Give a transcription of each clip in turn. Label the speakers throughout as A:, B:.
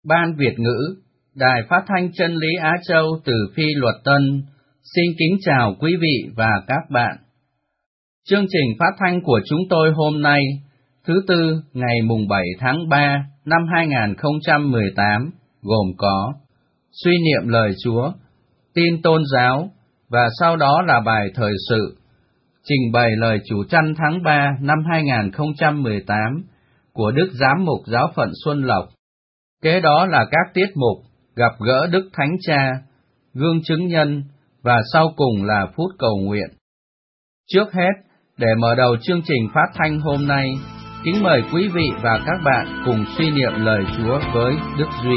A: Ban Việt ngữ, Đài Phát thanh Chân lý Á Châu từ Phi Luật Tân, xin kính chào quý vị và các bạn. Chương trình phát thanh của chúng tôi hôm nay, thứ Tư, ngày mùng 7 tháng 3 năm 2018, gồm có suy niệm lời Chúa, tin tôn giáo, và sau đó là bài thời sự, trình bày lời chủ chăn tháng 3 năm 2018 của Đức Giám mục Giáo phận Xuân Lộc. Kế đó là các tiết mục gặp gỡ Đức Thánh Cha, gương chứng nhân, và sau cùng là phút cầu nguyện. Trước hết, để mở đầu chương trình phát thanh hôm nay, kính mời quý vị và các bạn cùng suy niệm lời Chúa với Đức Duy.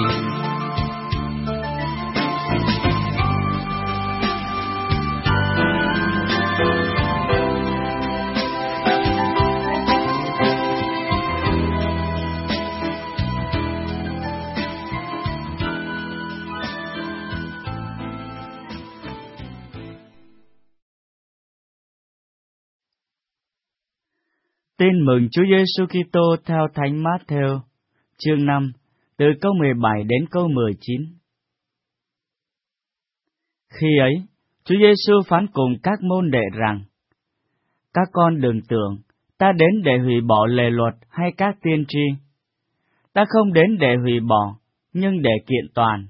B: Tin mừng Chúa Giêsu Kitô theo Thánh Mát-thêu, chương 5, từ câu 17 đến câu 19. Khi ấy, Chúa Giêsu phán cùng các môn đệ rằng: Các con đừng tưởng ta đến để hủy bỏ lề luật hay các tiên tri. Ta không đến để hủy bỏ, nhưng để kiện toàn.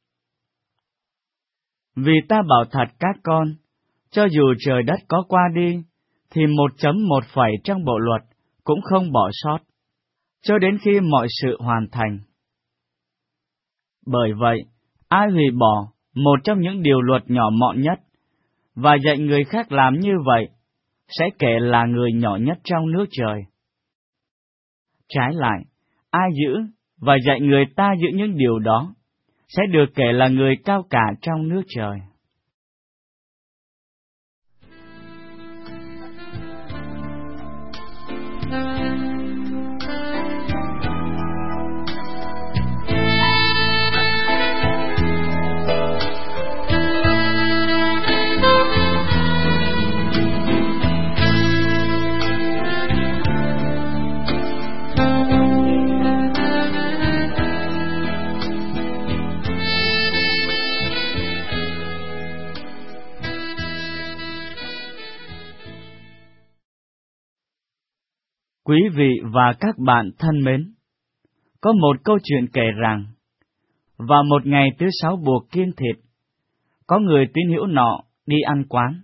B: Vì ta bảo thật các con, cho dù trời đất có qua đi, thì 1.1 trong bộ luật cũng không bỏ sót, cho đến khi mọi sự hoàn thành. Bởi vậy, ai hủy bỏ một trong những điều luật nhỏ mọn nhất, và dạy người khác làm như vậy, sẽ kể là người nhỏ nhất trong nước trời. Trái lại, ai giữ và dạy người ta giữ những điều đó, sẽ được kể là người cao cả trong nước trời. Quý vị và các bạn thân mến, có một câu chuyện kể rằng, vào một ngày thứ 6 buộc kiêng thịt, có người tín hữu nọ đi ăn quán.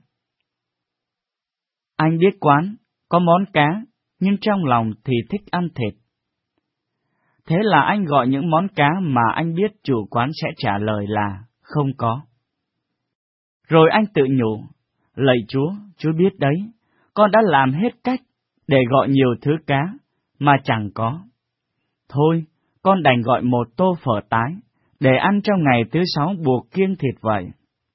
B: Anh biết quán có món cá, nhưng trong lòng thì thích ăn thịt. Thế là anh gọi những món cá mà anh biết chủ quán sẽ trả lời là không có. Rồi anh tự nhủ: Lạy Chúa biết đấy, con đã làm hết cách để gọi nhiều thứ cá, mà chẳng có. Thôi, con đành gọi một tô phở tái, để ăn trong ngày thứ 6 buộc kiêng thịt vậy.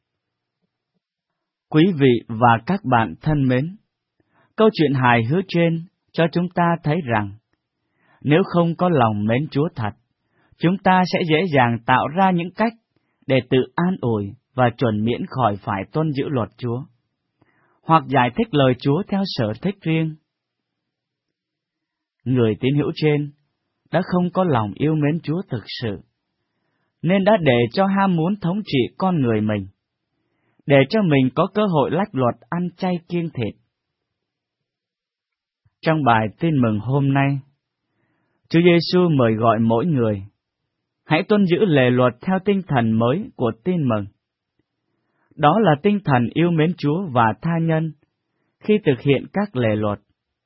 B: Quý vị và các bạn thân mến, câu chuyện hài hước trên cho chúng ta thấy rằng, nếu không có lòng mến Chúa thật, chúng ta sẽ dễ dàng tạo ra những cách để tự an ủi và chuẩn miễn khỏi phải tuân giữ luật Chúa, hoặc giải thích lời Chúa theo sở thích riêng. Người tín hữu trên đã không có lòng yêu mến Chúa thực sự, nên đã để cho ham muốn thống trị con người mình, để cho mình có cơ hội lách luật ăn chay kiêng thịt. Trong bài tin mừng hôm nay, Chúa Giêsu mời gọi mỗi người, hãy tuân giữ lề luật theo tinh thần mới của tin mừng. Đó là tinh thần yêu mến Chúa và tha nhân khi thực hiện các lề luật.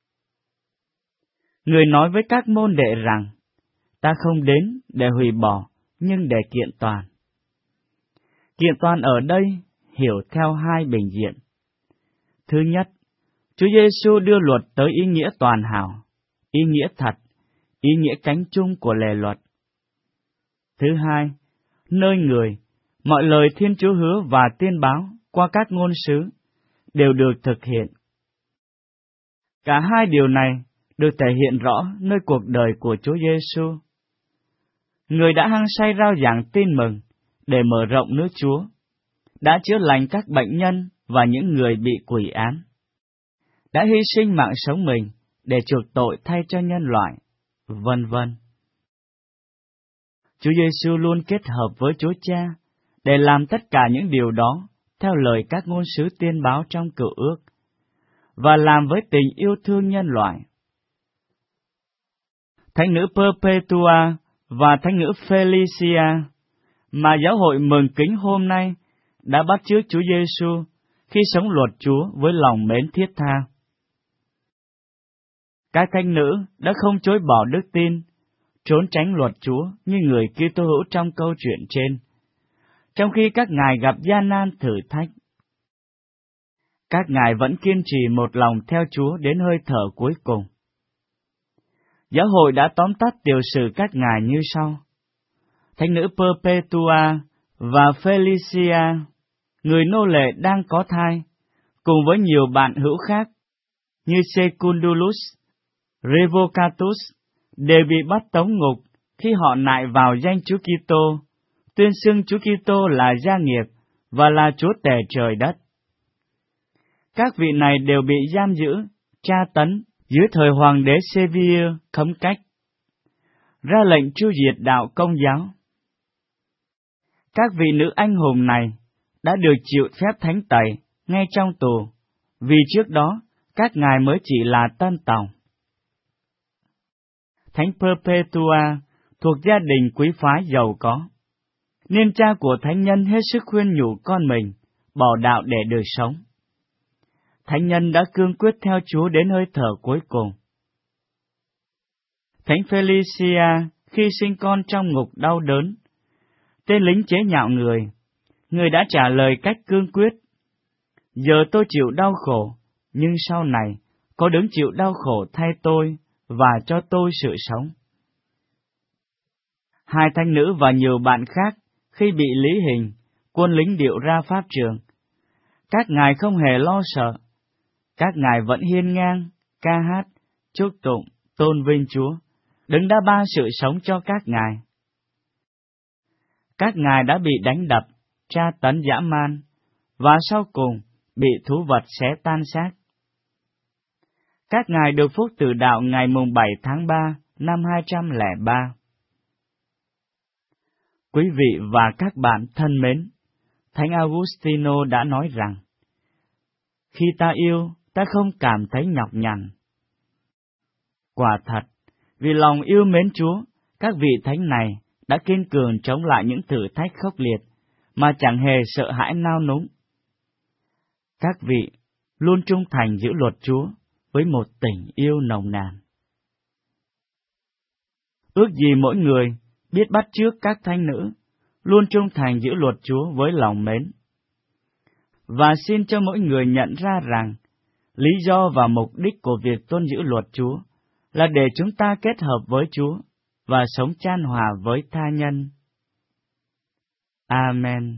B: Người nói với các môn đệ rằng, ta không đến để hủy bỏ, nhưng để kiện toàn. Kiện toàn ở đây hiểu theo hai bình diện. Thứ nhất, Chúa Giêsu đưa luật tới ý nghĩa toàn hảo, ý nghĩa thật, ý nghĩa cánh chung của lề luật. Thứ hai, nơi người, mọi lời Thiên Chúa hứa và tiên báo qua các ngôn sứ đều được thực hiện. Cả hai điều này được thể hiện rõ nơi cuộc đời của Chúa Giêsu. Người đã hăng say rao giảng tin mừng để mở rộng nước Chúa, đã chữa lành các bệnh nhân và những người bị quỷ án, đã hy sinh mạng sống mình để chuộc tội thay cho nhân loại, vân vân. Chúa Giêsu luôn kết hợp với Chúa Cha để làm tất cả những điều đó theo lời các ngôn sứ tiên báo trong Cựu Ước, và làm với tình yêu thương nhân loại. Thánh nữ Perpetua và thánh nữ Felicia mà giáo hội mừng kính hôm nay đã bắt chước Chúa Giêsu khi sống luật Chúa với lòng mến thiết tha. Các thánh nữ đã không chối bỏ đức tin, trốn tránh luật Chúa như người Kitô hữu trong câu chuyện trên, trong khi các ngài gặp gian nan thử thách. Các ngài vẫn kiên trì một lòng theo Chúa đến hơi thở cuối cùng. Giáo hội đã tóm tắt tiểu sử các ngài như sau. Thánh nữ Perpetua và Felicia, người nô lệ đang có thai, cùng với nhiều bạn hữu khác như Secundulus, Revocatus, đều bị bắt tống ngục khi họ nại vào danh Chúa Kitô, tuyên xưng Chúa Kitô là gia nghiệp và là Chúa tể trời đất. Các vị này đều bị giam giữ, tra tấn dưới thời hoàng đế Sevier cấm cách, ra lệnh tru diệt đạo Công giáo. Các vị nữ anh hùng này đã được chịu phép thánh tẩy ngay trong tù, vì trước đó các ngài mới chỉ là tân tòng. Thánh Perpetua thuộc gia đình quý phái giàu có, nên cha của thánh nhân hết sức khuyên nhủ con mình bỏ đạo để được sống. Thánh nhân đã cương quyết theo Chúa đến hơi thở cuối cùng. Thánh Felicia khi sinh con trong ngục đau đớn, tên lính chế nhạo người đã trả lời cách cương quyết: giờ tôi chịu đau khổ, nhưng sau này có đấng chịu đau khổ thay tôi và cho tôi sự sống. Hai thánh nữ và nhiều bạn khác khi bị lý hình, quân lính điệu ra pháp trường, các ngài không hề lo sợ. Các ngài vẫn hiên ngang, ca hát, chúc tụng, tôn vinh Chúa, đấng đã ban sự sống cho các ngài. Các ngài đã bị đánh đập, tra tấn dã man, và sau cùng bị thú vật xé tan xác. Các ngài được phúc từ đạo ngày mùng 7 tháng 3 năm 203. Quý vị và các bạn thân mến, Thánh Augustino đã nói rằng, khi ta yêu, ta không cảm thấy nhọc nhằn. Quả thật, vì lòng yêu mến Chúa, các vị thánh này đã kiên cường chống lại những thử thách khốc liệt, mà chẳng hề sợ hãi nao núng. Các vị luôn trung thành giữ luật Chúa với một tình yêu nồng nàn. Ước gì mỗi người biết bắt chước các thánh nữ, luôn trung thành giữ luật Chúa với lòng mến. Và xin cho mỗi người nhận ra rằng, lý do và mục đích của việc tuân giữ luật Chúa là để chúng ta kết hợp với Chúa và sống chan hòa với tha nhân. Amen.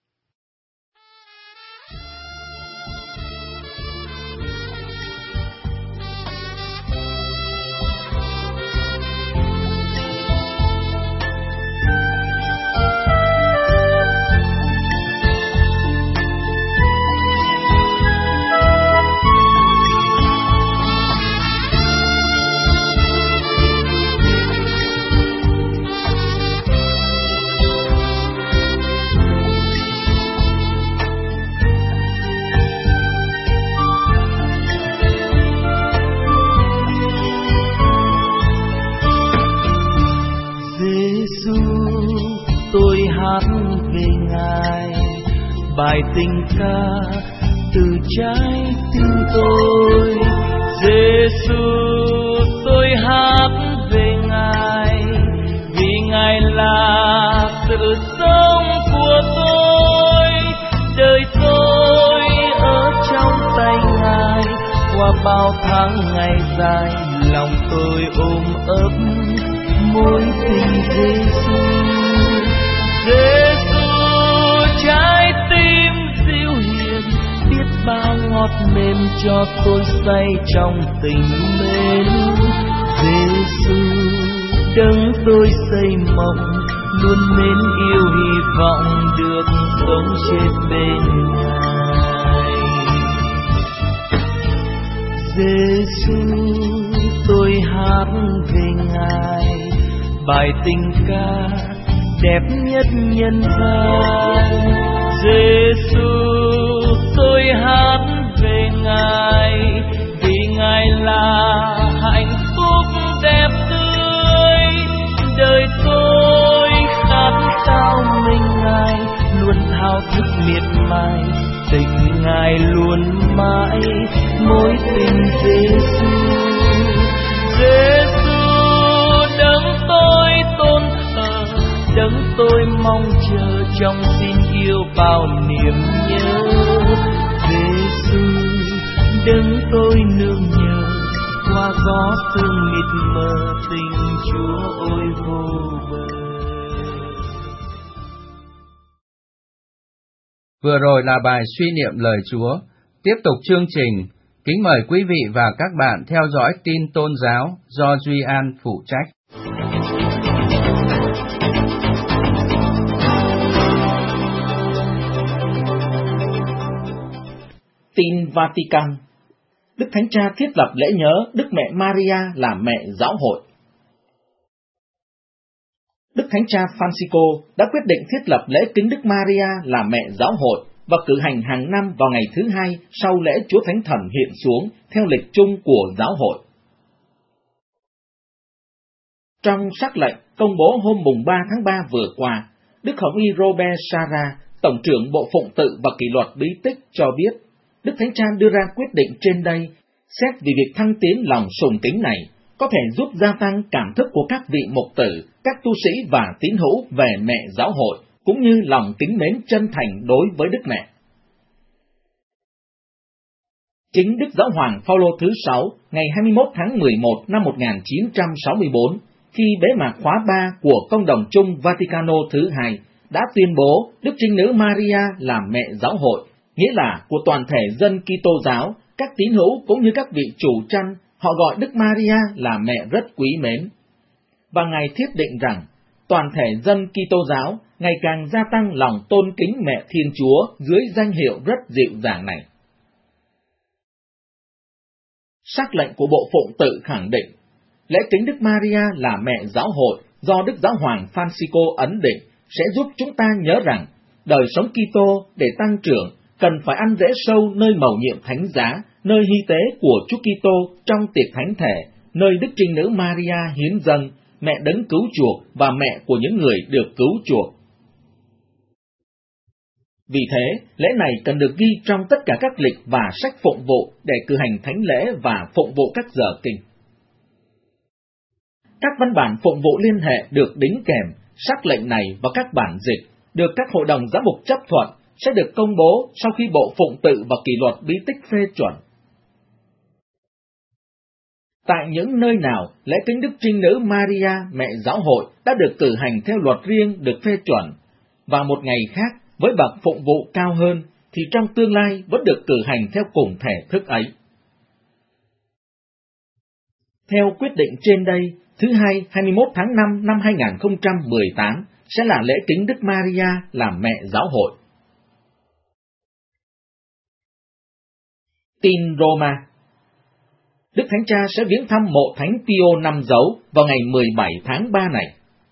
C: Bài tình ca từ trái tim tôi, Giêsu tôi hát về Ngài, vì Ngài là sự sống của tôi. Đời tôi ở trong tay Ngài, qua bao tháng ngày dài, lòng tôi ôm ấp mối tình Giêsu. Giêsu trái tim dịu hiền, biết bao ngọt mềm cho tôi say trong tình mến. Giêsu đấng tôi xây mộng, luôn mến yêu hy vọng được sống chết bên Ngài. Giêsu tôi hát về Ngài, bài tình ca đẹp nhất nhân gian. Giêsu, tôi hát về Ngài, vì Ngài là hạnh phúc đẹp tươi. Đời tôi khát khao mình Ngài, luôn thao thức miệt mài, tình Ngài luôn mãi, mối tình Giêsu. Giêsu, đấng tôi tôn thờ, đấng tôi mong chờ, trong xin yêu bao niềm nhớ. Giêsu, đấng tôi nương nhờ, qua gió sương mịt mờ, tình Chúa ôi vô bờ.
A: Vừa rồi là bài suy niệm lời Chúa. Tiếp tục chương trình, kính mời quý vị và các bạn theo dõi tin tôn giáo do Duy An phụ trách.
D: Tin Vatican. Đức Thánh Cha thiết lập lễ nhớ Đức Mẹ Maria là mẹ giáo hội. Đức Thánh Cha Francisco đã quyết định thiết lập lễ kính Đức Maria là mẹ giáo hội và cử hành hàng năm vào ngày thứ hai sau lễ Chúa Thánh Thần hiện xuống theo lịch chung của giáo hội. Trong sắc lệnh công bố hôm mùng 3 tháng 3 vừa qua, Đức Hồng Y Robert Sarra, Tổng trưởng Bộ Phụng tự và Kỷ luật Bí tích cho biết, Đức Thánh Cha đưa ra quyết định trên đây, xét vì việc thăng tiến lòng sùng kính này có thể giúp gia tăng cảm thức của các vị mục tử, các tu sĩ và tín hữu về mẹ giáo hội, cũng như lòng kính mến chân thành đối với Đức Mẹ. Chính Đức Giáo hoàng Phaolô thứ 6, ngày 21 tháng 11 năm 1964, khi bế mạc khóa 3 của Công đồng chung Vaticano thứ 2, đã tuyên bố Đức Trinh Nữ Maria là mẹ giáo hội, nghĩa là của toàn thể dân Kitô giáo, các tín hữu cũng như các vị chủ chăn, họ gọi Đức Maria là mẹ rất quý mến. Và Ngài thiết định rằng, toàn thể dân Kitô giáo ngày càng gia tăng lòng tôn kính mẹ Thiên Chúa dưới danh hiệu rất dịu dàng này. Sắc lệnh của Bộ Phụng tự khẳng định, lễ kính Đức Maria là mẹ giáo hội do Đức Giáo hoàng Francisco ấn định sẽ giúp chúng ta nhớ rằng đời sống Kitô để tăng trưởng cần phải ăn rễ sâu nơi mầu nhiệm thánh giá, nơi hy tế của Chúa Kitô trong tiệc thánh thể, nơi Đức Trinh Nữ Maria hiến dâng, mẹ đấng cứu chuộc và mẹ của những người được cứu chuộc. Vì thế, lễ này cần được ghi trong tất cả các lịch và sách phụng vụ để cử hành thánh lễ và phụng vụ các giờ kinh. Các văn bản phụng vụ liên hệ được đính kèm, sắc lệnh này và các bản dịch được các hội đồng giám mục chấp thuận sẽ được công bố sau khi Bộ Phụng tự và Kỷ luật Bí tích phê chuẩn. Tại những nơi nào lễ kính Đức Trinh Nữ Maria mẹ giáo hội đã được cử hành theo luật riêng được phê chuẩn, và một ngày khác với bậc phụng vụ cao hơn, thì trong tương lai vẫn được cử hành theo cùng thể thức ấy. Theo quyết định trên đây, thứ Hai 21 tháng 5 năm 2018 sẽ là lễ kính Đức Maria làm mẹ giáo hội. Tin Roma. Đức Thánh Cha sẽ viếng thăm mộ Thánh Pio Năm Dấu vào ngày 17 tháng 3 này.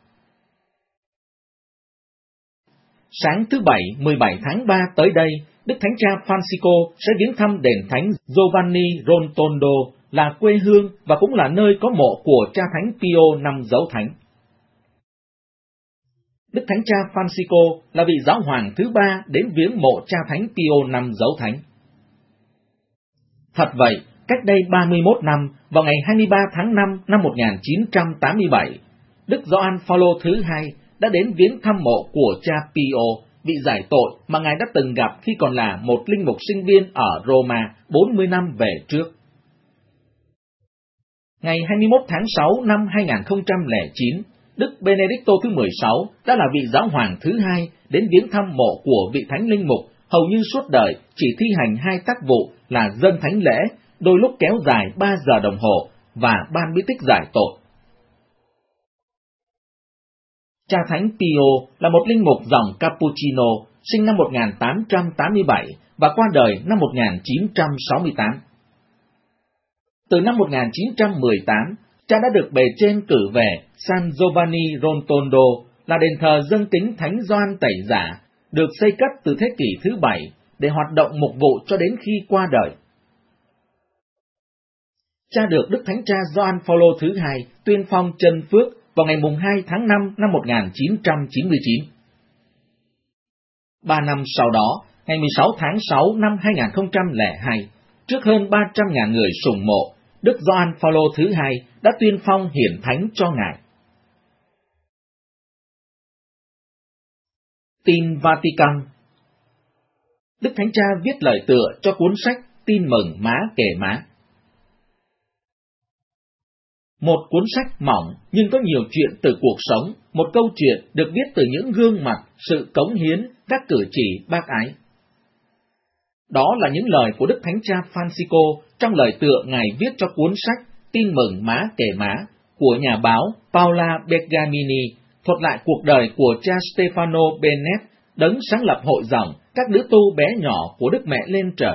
D: Sáng thứ Bảy 17 tháng 3 tới đây, Đức Thánh Cha Francisco sẽ viếng thăm đền Thánh Giovanni Rotondo, là quê hương và cũng là nơi có mộ của cha Thánh Pio Năm Dấu Thánh. Đức Thánh Cha Francisco là vị giáo hoàng thứ 3 đến viếng mộ cha Thánh Pio Năm Dấu Thánh. Thật vậy, cách đây 31 năm, vào ngày 23 tháng 5 năm 1987, Đức Gioan Phaolô thứ 2 đã đến viếng thăm mộ của cha Pio, vị giải tội mà Ngài đã từng gặp khi còn là một linh mục sinh viên ở Roma 40 năm về trước. Ngày 21 tháng 6 năm 2009, Đức Benedicto thứ 16 đã là vị giáo hoàng thứ 2 đến viếng thăm mộ của vị thánh linh mục hầu như suốt đời chỉ thi hành 2 tác vụ là dâng thánh lễ, đôi lúc kéo dài 3 giờ đồng hồ, và ban bí tích giải tội. Cha Thánh Pio là một linh mục dòng Cappuccino, sinh năm 1887 và qua đời năm 1968. Từ năm 1918, cha đã được bề trên cử về San Giovanni Rotondo, là đền thờ dâng kính Thánh Gioan Tẩy Giả, được xây cất từ thế kỷ thứ 7 để hoạt động mục vụ cho đến khi qua đời. Cha được Đức Thánh Cha Gioan Phaolô thứ hai tuyên phong chân phước vào ngày 2 tháng 5 năm 1999. 3 năm sau đó, ngày 16 tháng 6 năm 2002, trước hơn 300.000 người sùng mộ, Đức Gioan Phaolô thứ hai đã tuyên phong hiển thánh cho Ngài. Tin Vatican. Đức Thánh Cha viết lời tựa cho cuốn sách Tin mừng má kể má. Một cuốn sách mỏng nhưng có nhiều chuyện từ cuộc sống, một câu chuyện được viết từ những gương mặt, sự cống hiến, các cử chỉ bác ái. Đó là những lời của Đức Thánh Cha Francisco trong lời tựa Ngài viết cho cuốn sách Tin mừng má kể má của nhà báo Paola Bergamini, thuật lại cuộc đời của cha Stefano Bennett, đấng sáng lập hội dòng các nữ tu bé nhỏ của Đức Mẹ lên trời.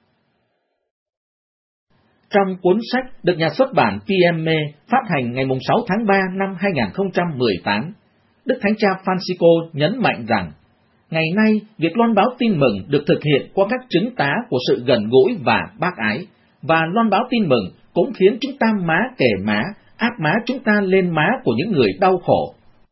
D: Trong cuốn sách được nhà xuất bản PME phát hành ngày 6 tháng 3 năm 2018, Đức Thánh Cha Francisco nhấn mạnh rằng, ngày nay việc loan báo tin mừng được thực hiện qua các chứng tá của sự gần gũi và bác ái, và loan báo tin mừng cũng khiến chúng ta má kể má, áp má chúng ta lên má của những người đau khổ.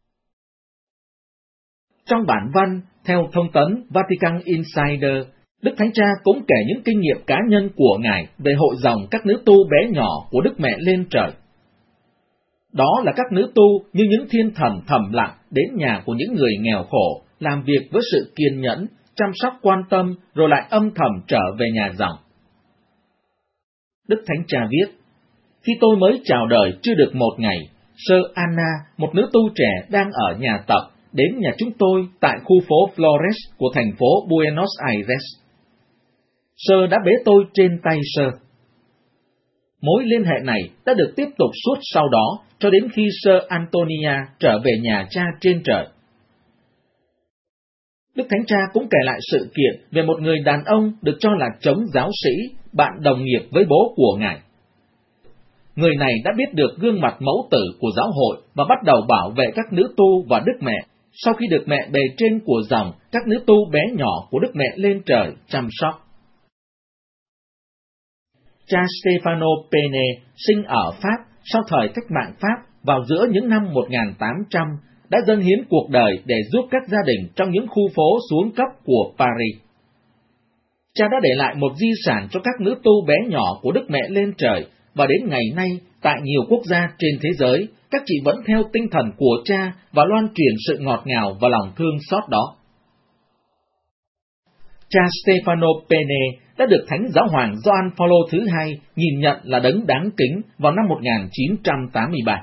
D: Trong bản văn, theo thông tấn Vatican Insider, Đức Thánh Cha cũng kể những kinh nghiệm cá nhân của Ngài về hội dòng các nữ tu bé nhỏ của Đức Mẹ lên trời. Đó là các nữ tu như những thiên thần thầm lặng đến nhà của những người nghèo khổ, làm việc với sự kiên nhẫn, chăm sóc quan tâm, rồi lại âm thầm trở về nhà dòng. Đức Thánh Cha viết, khi tôi mới chào đời chưa được một ngày, Sơ Anna, một nữ tu trẻ đang ở nhà tập, đến nhà chúng tôi tại khu phố Flores của thành phố Buenos Aires. Sơ đã bế tôi trên tay Sơ. Mối liên hệ này đã được tiếp tục suốt sau đó cho đến khi Sơ Antonia trở về nhà cha trên trời. Đức Thánh Cha cũng kể lại sự kiện về một người đàn ông được cho là chống giáo sĩ, bạn đồng nghiệp với bố của Ngài. Người này đã biết được gương mặt mẫu tử của giáo hội và bắt đầu bảo vệ các nữ tu và Đức Mẹ, sau khi được mẹ bề trên của dòng các nữ tu bé nhỏ của Đức Mẹ lên trời chăm sóc. Cha Stefano Penne sinh ở Pháp sau thời cách mạng Pháp vào giữa những năm 1800, đã dâng hiến cuộc đời để giúp các gia đình trong những khu phố xuống cấp của Paris. Cha đã để lại một di sản cho các nữ tu bé nhỏ của Đức Mẹ lên trời, và đến ngày nay, tại nhiều quốc gia trên thế giới, các chị vẫn theo tinh thần của cha và loan truyền sự ngọt ngào và lòng thương xót đó. Cha Stefano Penne đã được Thánh Giáo hoàng Gioan Phaolô thứ hai nhìn nhận là đấng đáng kính vào năm 1983.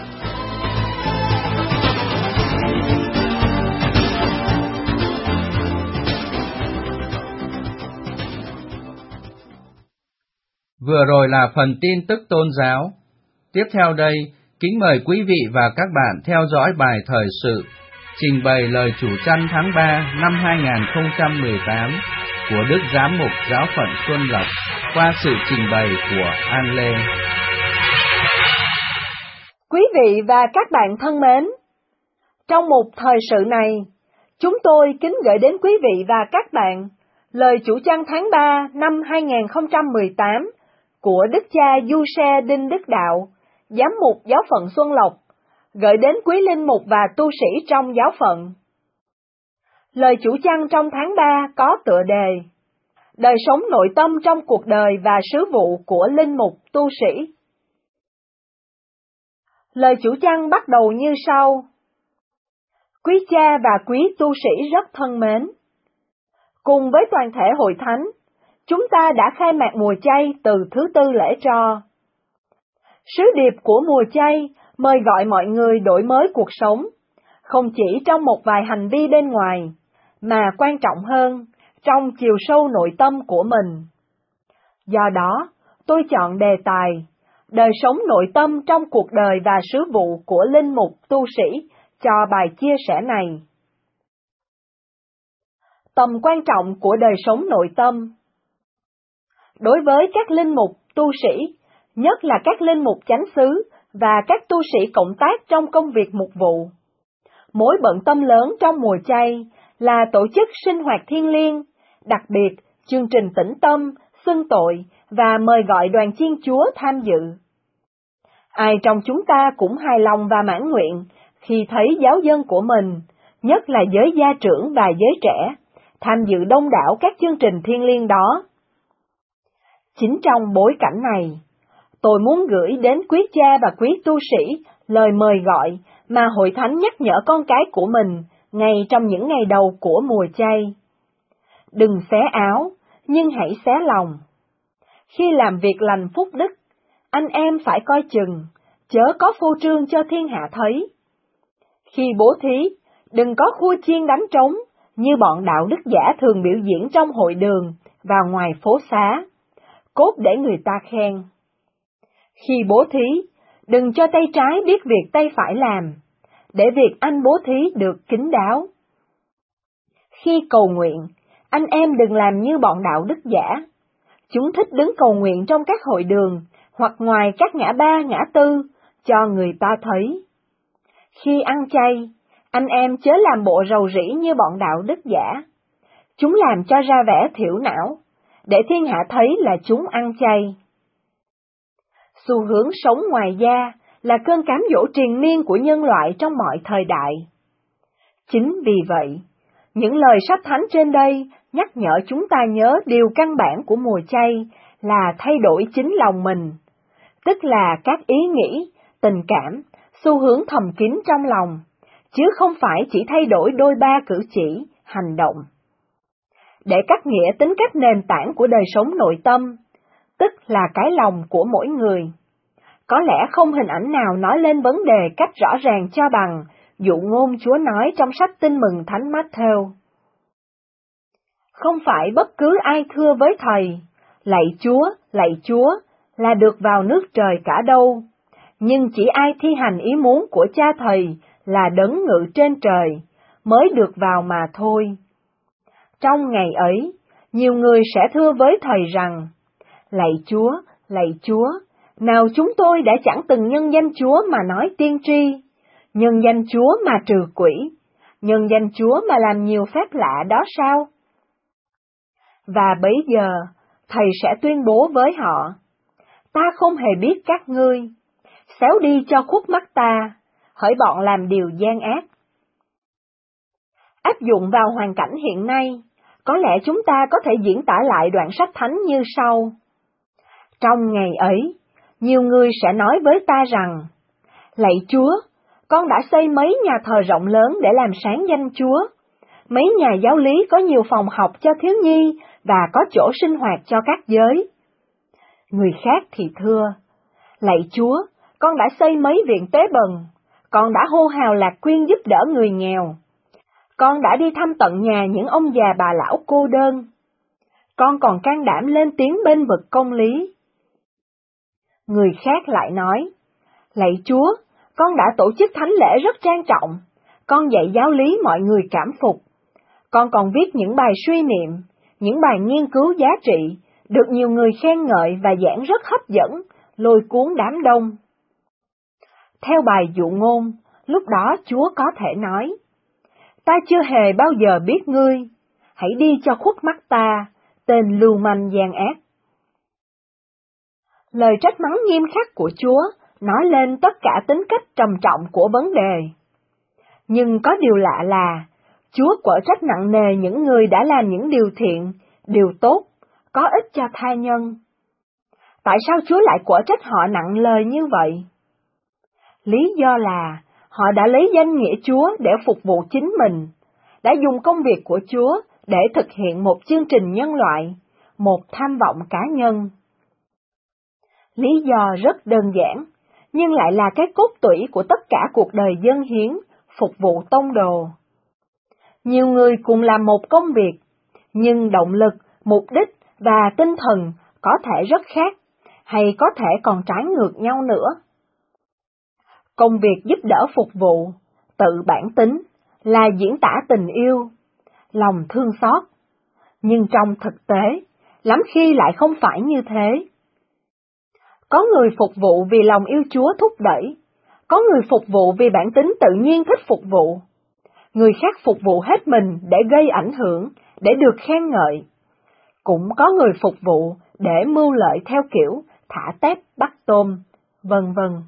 A: Vừa rồi là phần tin tức tôn giáo. Tiếp theo đây, kính mời quý vị và các bạn theo dõi bài thời sự trình bày lời chủ chăn tháng 3 năm 2018 của Đức Giám mục Giáo phận Xuân Lộc qua sự trình bày của An Lê.
E: Quý vị và các bạn thân mến, trong mục thời sự này, chúng tôi kính gửi đến quý vị và các bạn lời chủ chăn tháng 3 năm 2018 của Đức cha Giuse Đinh Đức Đạo, Giám mục Giáo phận Xuân Lộc, gửi đến quý linh mục và tu sĩ trong giáo phận. Lời chủ chăn trong tháng 3 có tựa đề Đời sống nội tâm trong cuộc đời và sứ vụ của linh mục tu sĩ. Lời chủ chăn bắt đầu như sau. Quý cha và quý tu sĩ rất thân mến, cùng với toàn thể hội thánh, chúng ta đã khai mạc mùa chay từ thứ tư lễ tro. Sứ điệp của mùa chay mời gọi mọi người đổi mới cuộc sống, không chỉ trong một vài hành vi bên ngoài, mà quan trọng hơn, trong chiều sâu nội tâm của mình. Do đó, tôi chọn đề tài Đời sống nội tâm trong cuộc đời và sứ vụ của linh mục tu sĩ cho bài chia sẻ này. Tầm quan trọng của đời sống nội tâm. Đối với các linh mục tu sĩ, nhất là các linh mục chánh xứ và các tu sĩ cộng tác trong công việc mục vụ, mối bận tâm lớn trong mùa chay là tổ chức sinh hoạt thiêng liêng, đặc biệt chương trình tĩnh tâm, xưng tội và mời gọi đoàn chiên Chúa tham dự. Ai trong chúng ta cũng hài lòng và mãn nguyện khi thấy giáo dân của mình, nhất là giới gia trưởng và giới trẻ, tham dự đông đảo các chương trình thiêng liêng đó. Chính trong bối cảnh này, tôi muốn gửi đến quý cha và quý tu sĩ lời mời gọi mà Hội Thánh nhắc nhở con cái của mình ngay trong những ngày đầu của mùa chay. Đừng xé áo, nhưng hãy xé lòng. Khi làm việc lành phúc đức, anh em phải coi chừng, chớ có phô trương cho thiên hạ thấy. Khi bố thí, đừng có khua chiên đánh trống, như bọn đạo đức giả thường biểu diễn trong hội đường và ngoài phố xá, cốt để người ta khen. Khi bố thí, đừng cho tay trái biết việc tay phải làm, để việc anh bố thí được kín đáo. Khi cầu nguyện, anh em đừng làm như bọn đạo đức giả. Chúng thích đứng cầu nguyện trong các hội đường hoặc ngoài các ngã ba ngã tư, cho người ta thấy. Khi ăn chay, anh em chớ làm bộ rầu rĩ như bọn đạo đức giả. Chúng làm cho ra vẻ thiểu não, để thiên hạ thấy là chúng ăn chay. Xu hướng sống ngoài da là cơn cám dỗ triền miên của nhân loại trong mọi thời đại. Chính vì vậy, những lời sách thánh trên đây nhắc nhở chúng ta nhớ điều căn bản của mùa chay là thay đổi chính lòng mình, tức là các ý nghĩ, tình cảm, xu hướng thầm kín trong lòng, chứ không phải chỉ thay đổi đôi ba cử chỉ, hành động. Để cắt nghĩa tính cách nền tảng của đời sống nội tâm, tức là cái lòng của mỗi người. Có lẽ không hình ảnh nào nói lên vấn đề cách rõ ràng cho bằng dụ ngôn Chúa nói trong sách Tin Mừng Thánh Matthew. Không phải bất cứ ai thưa với Thầy, lạy Chúa, là được vào nước trời cả đâu, nhưng chỉ ai thi hành ý muốn của Cha Thầy là đấng ngự trên trời, mới được vào mà thôi. Trong ngày ấy, nhiều người sẽ thưa với Thầy rằng, lạy Chúa, nào chúng tôi đã chẳng từng nhân danh Chúa mà nói tiên tri, nhân danh Chúa mà trừ quỷ, nhân danh Chúa mà làm nhiều phép lạ đó sao? Và bấy giờ, Thầy sẽ tuyên bố với họ, ta không hề biết các ngươi, xéo đi cho khuất mắt ta, hỡi bọn làm điều gian ác. Áp dụng vào hoàn cảnh hiện nay, có lẽ chúng ta có thể diễn tả lại đoạn sách thánh như sau. Trong ngày ấy, nhiều người sẽ nói với ta rằng, lạy Chúa, con đã xây mấy nhà thờ rộng lớn để làm sáng danh Chúa, mấy nhà giáo lý có nhiều phòng học cho thiếu nhi và có chỗ sinh hoạt cho các giới. Người khác thì thưa, lạy Chúa, con đã xây mấy viện tế bần, con đã hô hào lạc quyên giúp đỡ người nghèo, con đã đi thăm tận nhà những ông già bà lão cô đơn, con còn can đảm lên tiếng bên vực công lý. Người khác lại nói, lạy Chúa, con đã tổ chức thánh lễ rất trang trọng, con dạy giáo lý mọi người cảm phục, con còn viết những bài suy niệm, những bài nghiên cứu giá trị, được nhiều người khen ngợi và giảng rất hấp dẫn, lôi cuốn đám đông. Theo bài dụ ngôn, lúc đó Chúa có thể nói, ta chưa hề bao giờ biết ngươi, hãy đi cho khuất mắt ta, tên lưu manh gian ác. Lời trách mắng nghiêm khắc của Chúa nói lên tất cả tính cách trầm trọng của vấn đề. Nhưng có điều lạ là, Chúa quở trách nặng nề những người đã làm những điều thiện, điều tốt, có ích cho tha nhân. Tại sao Chúa lại quở trách họ nặng lời như vậy? Lý do là họ đã lấy danh nghĩa Chúa để phục vụ chính mình, đã dùng công việc của Chúa để thực hiện một chương trình nhân loại, một tham vọng cá nhân. Lý do rất đơn giản, nhưng lại là cái cốt tủy của tất cả cuộc đời dâng hiến, phục vụ tông đồ. Nhiều người cùng làm một công việc, nhưng động lực, mục đích và tinh thần có thể rất khác, hay có thể còn trái ngược nhau nữa. Công việc giúp đỡ phục vụ, tự bản tính, là diễn tả tình yêu, lòng thương xót, nhưng trong thực tế, lắm khi lại không phải như thế. Có người phục vụ vì lòng yêu Chúa thúc đẩy, có người phục vụ vì bản tính tự nhiên thích phục vụ, người khác phục vụ hết mình để gây ảnh hưởng, để được khen ngợi. Cũng có người phục vụ để mưu lợi theo kiểu thả tép bắt tôm, vân vân.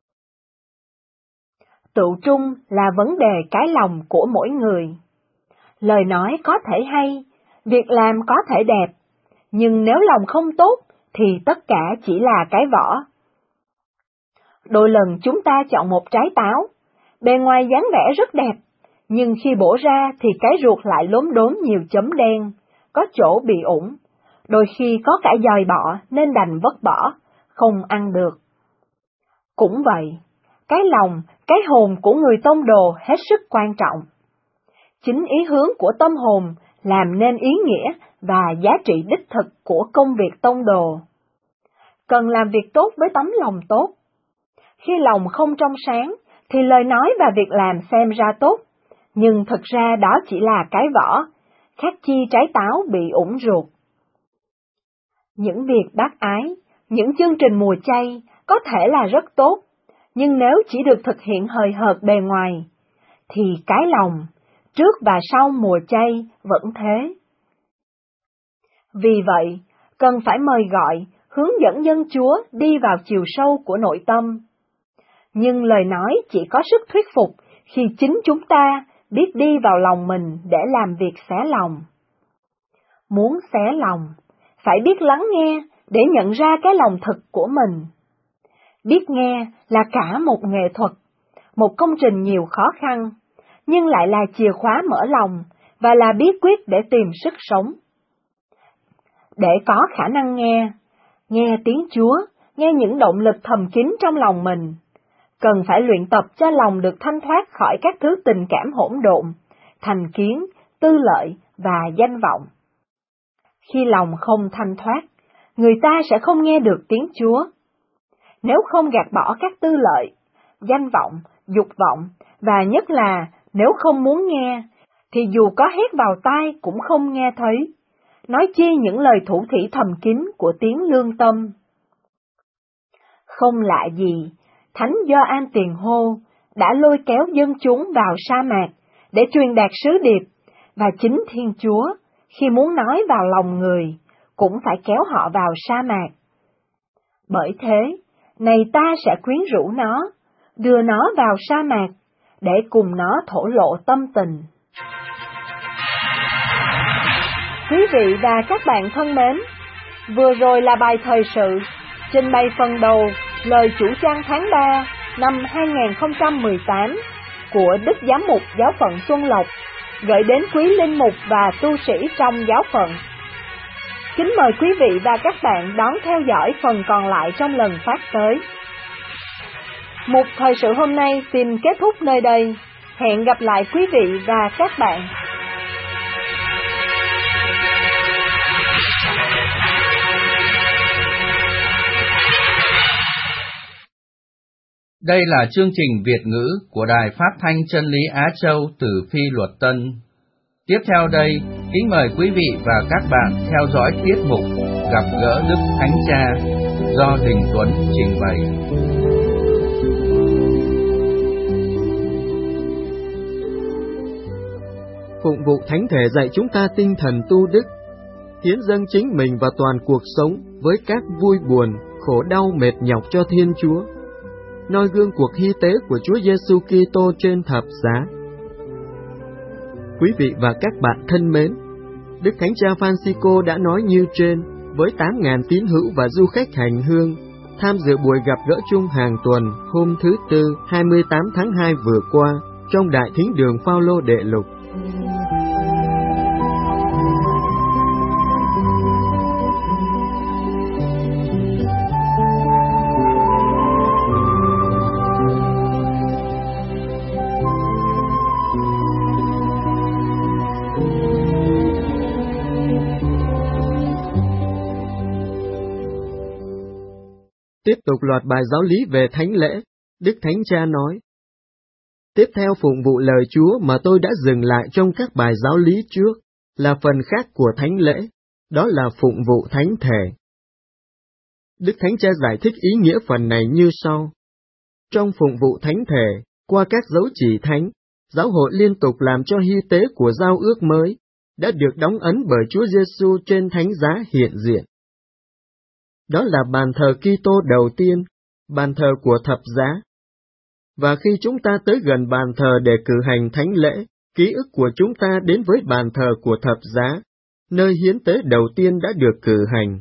E: Tựu trung là vấn đề cái lòng của mỗi người. Lời nói có thể hay, việc làm có thể đẹp, nhưng nếu lòng không tốt thì tất cả chỉ là cái vỏ. Đôi lần chúng ta chọn một trái táo, bề ngoài dáng vẻ rất đẹp, nhưng khi bổ ra thì cái ruột lại lốm đốm nhiều chấm đen, có chỗ bị ủng, đôi khi có cả dòi bọ nên đành vứt bỏ, không ăn được. Cũng vậy, cái lòng, cái hồn của người tông đồ hết sức quan trọng. Chính ý hướng của tâm hồn làm nên ý nghĩa và giá trị đích thực của công việc tông đồ. Cần làm việc tốt với tấm lòng tốt. Khi lòng không trong sáng, thì lời nói và việc làm xem ra tốt, nhưng thực ra đó chỉ là cái vỏ, khác chi trái táo bị ủng ruột. Những việc bác ái, những chương trình mùa chay có thể là rất tốt, nhưng nếu chỉ được thực hiện hời hợt bề ngoài, thì cái lòng, trước và sau mùa chay vẫn thế. Vì vậy, cần phải mời gọi, hướng dẫn dân Chúa đi vào chiều sâu của nội tâm. Nhưng lời nói chỉ có sức thuyết phục khi chính chúng ta biết đi vào lòng mình để làm việc xé lòng. Muốn xé lòng, phải biết lắng nghe để nhận ra cái lòng thực của mình. Biết nghe là cả một nghệ thuật, một công trình nhiều khó khăn, nhưng lại là chìa khóa mở lòng và là bí quyết để tìm sức sống. Để có khả năng nghe tiếng Chúa, nghe những động lực thầm kín trong lòng mình, cần phải luyện tập cho lòng được thanh thoát khỏi các thứ tình cảm hỗn độn, thành kiến, tư lợi và danh vọng. Khi lòng không thanh thoát, người ta sẽ không nghe được tiếng Chúa. Nếu không gạt bỏ các tư lợi, danh vọng, dục vọng, và nhất là nếu không muốn nghe, thì dù có hét vào tai cũng không nghe thấy, nói chi những lời thủ thỉ thầm kín của tiếng lương tâm. Không lạ gì, Thánh Gioan Tiền Hô đã lôi kéo dân chúng vào sa mạc để truyền đạt sứ điệp, và chính Thiên Chúa, khi muốn nói vào lòng người, cũng phải kéo họ vào sa mạc. Bởi thế, này ta sẽ quyến rũ nó, đưa nó vào sa mạc, để cùng nó thổ lộ tâm tình. Quý vị và các bạn thân mến, vừa rồi là bài thời sự, trình bày phần đầu lời chủ trang tháng 3 năm 2018 của Đức Giám mục Giáo phận Xuân Lộc, gửi đến quý linh mục và tu sĩ trong giáo phận. Kính mời quý vị và các bạn đón theo dõi phần còn lại trong lần phát tới. Mục thời sự hôm nay xin kết thúc nơi đây. Hẹn gặp lại quý vị và các bạn.
A: Đây là chương trình Việt ngữ của Đài Phát thanh Chân lý Á Châu từ Phi Luật Tân. Tiếp theo đây, kính mời quý vị và các bạn theo dõi tiết mục Gặp gỡ Đức Thánh Cha do Đình Tuấn trình bày.
F: Phụng vụ Thánh Thể dạy chúng ta tinh thần tu đức, hiến dâng chính mình và toàn cuộc sống với các vui buồn, khổ đau mệt nhọc cho Thiên Chúa, noi gương cuộc hy tế của Chúa Giêsu Kitô trên thập giá. Quý vị và các bạn thân mến, Đức Thánh Cha Francisco đã nói như trên với 8.000 tín hữu và du khách hành hương tham dự buổi gặp gỡ chung hàng tuần hôm thứ Tư 28 tháng 2 vừa qua trong Đại Thính đường Phaolô Đệ Lục. Tiếp tục loạt bài giáo lý về thánh lễ, Đức Thánh Cha nói: Tiếp theo phụng vụ lời Chúa mà tôi đã dừng lại trong các bài giáo lý trước, là phần khác của thánh lễ, đó là phụng vụ thánh thể. Đức Thánh Cha giải thích ý nghĩa phần này như sau. Trong phụng vụ thánh thể, qua các dấu chỉ thánh, giáo hội liên tục làm cho hy tế của giao ước mới đã được đóng ấn bởi Chúa Giêsu trên thánh giá hiện diện. Đó là bàn thờ Kitô đầu tiên, bàn thờ của thập giá. Và khi chúng ta tới gần bàn thờ để cử hành thánh lễ, ký ức của chúng ta đến với bàn thờ của thập giá, nơi hiến tế đầu tiên đã được cử hành.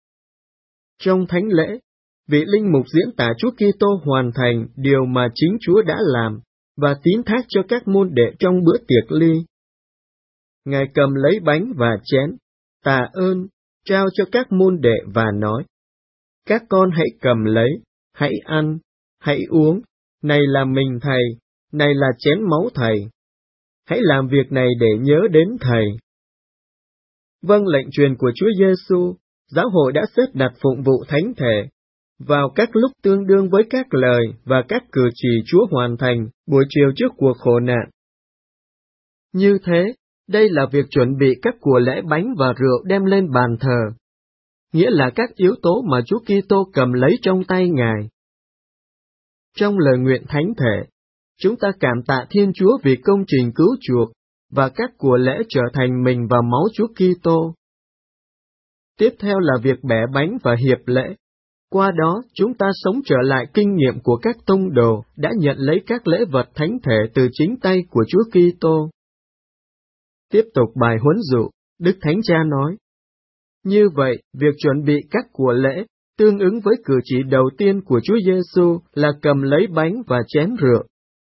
F: Trong thánh lễ, vị linh mục diễn tả Chúa Kitô hoàn thành điều mà chính Chúa đã làm và tín thác cho các môn đệ trong bữa tiệc ly. Ngài cầm lấy bánh và chén, tạ ơn, trao cho các môn đệ và nói: Các con hãy cầm lấy, hãy ăn, hãy uống, này là mình Thầy, này là chén máu Thầy. Hãy làm việc này để nhớ đến Thầy. Vâng lệnh truyền của Chúa Giêsu, giáo hội đã xếp đặt phụng vụ thánh thể vào các lúc tương đương với các lời và các cử chỉ Chúa hoàn thành buổi chiều trước cuộc khổ nạn. Như thế, đây là việc chuẩn bị các của lễ bánh và rượu đem lên bàn thờ, nghĩa là các yếu tố mà Chúa Kitô cầm lấy trong tay Ngài. Trong lời nguyện thánh thể, chúng ta cảm tạ Thiên Chúa vì công trình cứu chuộc và các của lễ trở thành mình và máu Chúa Kitô. Tiếp theo là việc bẻ bánh và hiệp lễ. Qua đó, chúng ta sống trở lại kinh nghiệm của các tông đồ đã nhận lấy các lễ vật thánh thể từ chính tay của Chúa Kitô. Tiếp tục bài huấn dụ, Đức Thánh Cha nói: Như vậy, việc chuẩn bị các của lễ tương ứng với cử chỉ đầu tiên của Chúa Giêsu là cầm lấy bánh và chén rượu.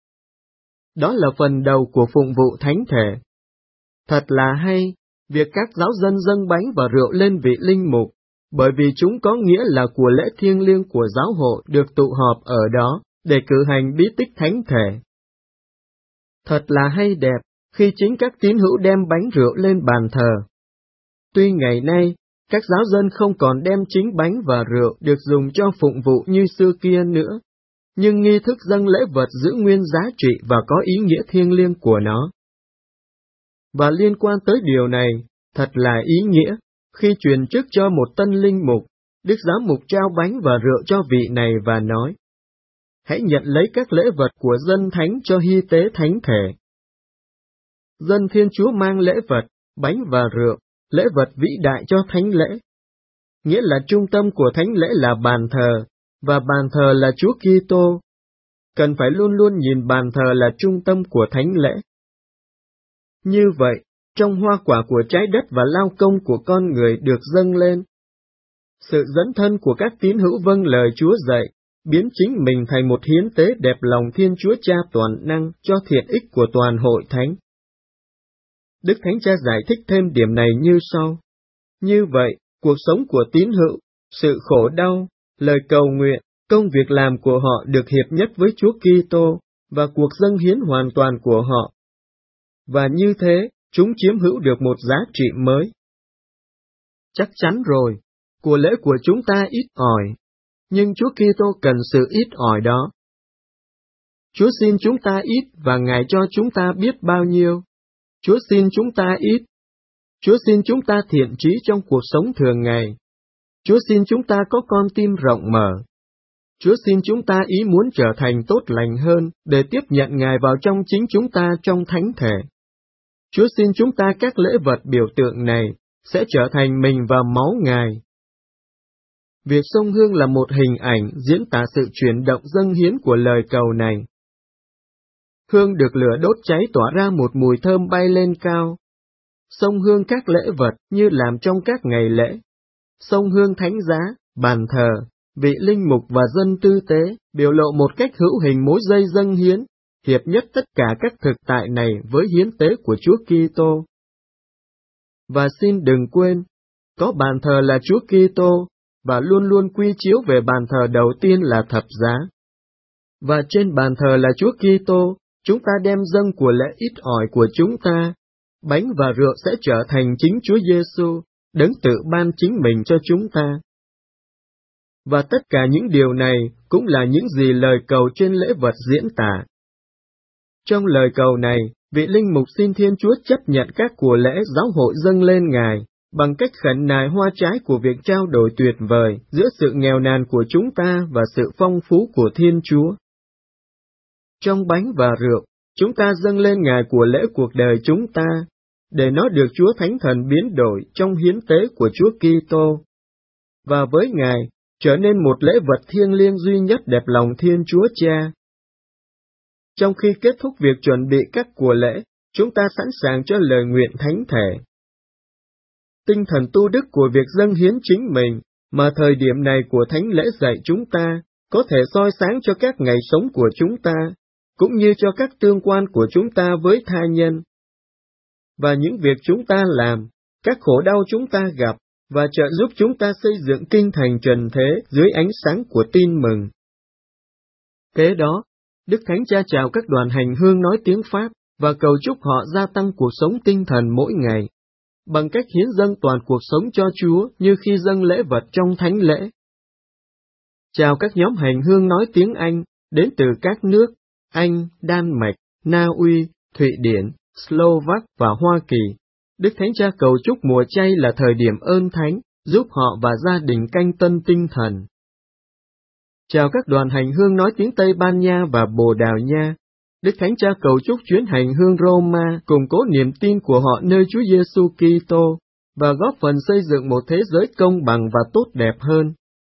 F: Đó là phần đầu của phụng vụ thánh thể. Thật là hay, việc các giáo dân dâng bánh và rượu lên vị linh mục, bởi vì chúng có nghĩa là của lễ thiêng liêng của giáo hội được tụ họp ở đó, để cử hành bí tích thánh thể. Thật là hay đẹp, khi chính các tín hữu đem bánh rượu lên bàn thờ. Tuy ngày nay, các giáo dân không còn đem chính bánh và rượu được dùng cho phụng vụ như xưa kia nữa, nhưng nghi thức dâng lễ vật giữ nguyên giá trị và có ý nghĩa thiêng liêng của nó. Và liên quan tới điều này, thật là ý nghĩa, khi truyền chức cho một tân linh mục, Đức Giám mục trao bánh và rượu cho vị này và nói: Hãy nhận lấy các lễ vật của dân thánh cho hy tế thánh thể. Dân Thiên Chúa mang lễ vật, bánh và rượu, lễ vật vĩ đại cho thánh lễ. Nghĩa là trung tâm của thánh lễ là bàn thờ, và bàn thờ là Chúa Kitô. Cần phải luôn luôn nhìn bàn thờ là trung tâm của thánh lễ. Như vậy, trong hoa quả của trái đất và lao công của con người được dâng lên, sự dấn thân của các tín hữu vâng lời Chúa dạy, biến chính mình thành một hiến tế đẹp lòng Thiên Chúa Cha toàn năng cho thiện ích của toàn hội thánh. Đức Thánh Cha giải thích thêm điểm này như sau: Như vậy, cuộc sống của tín hữu, sự khổ đau, lời cầu nguyện, công việc làm của họ được hiệp nhất với Chúa Kitô và cuộc dâng hiến hoàn toàn của họ. Và như thế, chúng chiếm hữu được một giá trị mới. Chắc chắn rồi, của lễ của chúng ta ít ỏi, nhưng Chúa Kitô cần sự ít ỏi đó. Chúa xin chúng ta ít và Ngài cho chúng ta biết bao nhiêu. Chúa xin chúng ta ít. Chúa xin chúng ta thiện trí trong cuộc sống thường ngày. Chúa xin chúng ta có con tim rộng mở. Chúa xin chúng ta ý muốn trở thành tốt lành hơn để tiếp nhận Ngài vào trong chính chúng ta trong thánh thể. Chúa xin chúng ta các lễ vật biểu tượng này sẽ trở thành mình và máu Ngài. Việc xông hương là một hình ảnh diễn tả sự chuyển động dâng hiến của lời cầu này. Hương được lửa đốt cháy tỏa ra một mùi thơm bay lên cao. Xông hương các lễ vật như làm trong các ngày lễ. Xông hương thánh giá, bàn thờ, vị linh mục và dân tư tế biểu lộ một cách hữu hình mối dây dâng hiến, hiệp nhất tất cả các thực tại này với hiến tế của Chúa Kitô. Và xin đừng quên, có bàn thờ là Chúa Kitô, và luôn luôn quy chiếu về bàn thờ đầu tiên là thập giá. Và trên bàn thờ là Chúa Kitô, chúng ta đem dâng của lễ ít ỏi của chúng ta. Bánh và rượu sẽ trở thành chính Chúa Giêsu, đấng tự ban chính mình cho chúng ta. Và tất cả những điều này cũng là những gì lời cầu trên lễ vật diễn tả. Trong lời cầu này, vị linh mục xin Thiên Chúa chấp nhận các của lễ giáo hội dâng lên Ngài, bằng cách khẩn nài hoa trái của việc trao đổi tuyệt vời giữa sự nghèo nàn của chúng ta và sự phong phú của Thiên Chúa. Trong bánh và rượu, chúng ta dâng lên Ngài của lễ cuộc đời chúng ta, để nó được Chúa Thánh Thần biến đổi trong hiến tế của Chúa Kitô, và với Ngài trở nên một lễ vật thiêng liêng duy nhất đẹp lòng Thiên Chúa Cha. Trong khi kết thúc việc chuẩn bị các của lễ, chúng ta sẵn sàng cho lời nguyện thánh thể. Tinh thần tu đức của việc dâng hiến chính mình, mà thời điểm này của thánh lễ dạy chúng ta, có thể soi sáng cho các ngày sống của chúng ta, cũng như cho các tương quan của chúng ta với tha nhân. Và những việc chúng ta làm, các khổ đau chúng ta gặp, và trợ giúp chúng ta xây dựng kinh thành trần thế dưới ánh sáng của tin mừng. Kế đó, Đức Thánh Cha chào các đoàn hành hương nói tiếng Pháp và cầu chúc họ gia tăng cuộc sống tinh thần mỗi ngày, bằng cách hiến dâng toàn cuộc sống cho Chúa như khi dâng lễ vật trong thánh lễ. Chào các nhóm hành hương nói tiếng Anh đến từ các nước Anh, Đan Mạch, Na Uy, Thụy Điển, Slovak và Hoa Kỳ. Đức Thánh Cha cầu chúc mùa chay là thời điểm ơn thánh, giúp họ và gia đình canh tân tinh thần. Chào các đoàn hành hương nói tiếng Tây Ban Nha và Bồ Đào Nha. Đức Thánh Cha cầu chúc chuyến hành hương Roma củng cố niềm tin của họ nơi Chúa Giêsu Kitô và góp phần xây dựng một thế giới công bằng và tốt đẹp hơn.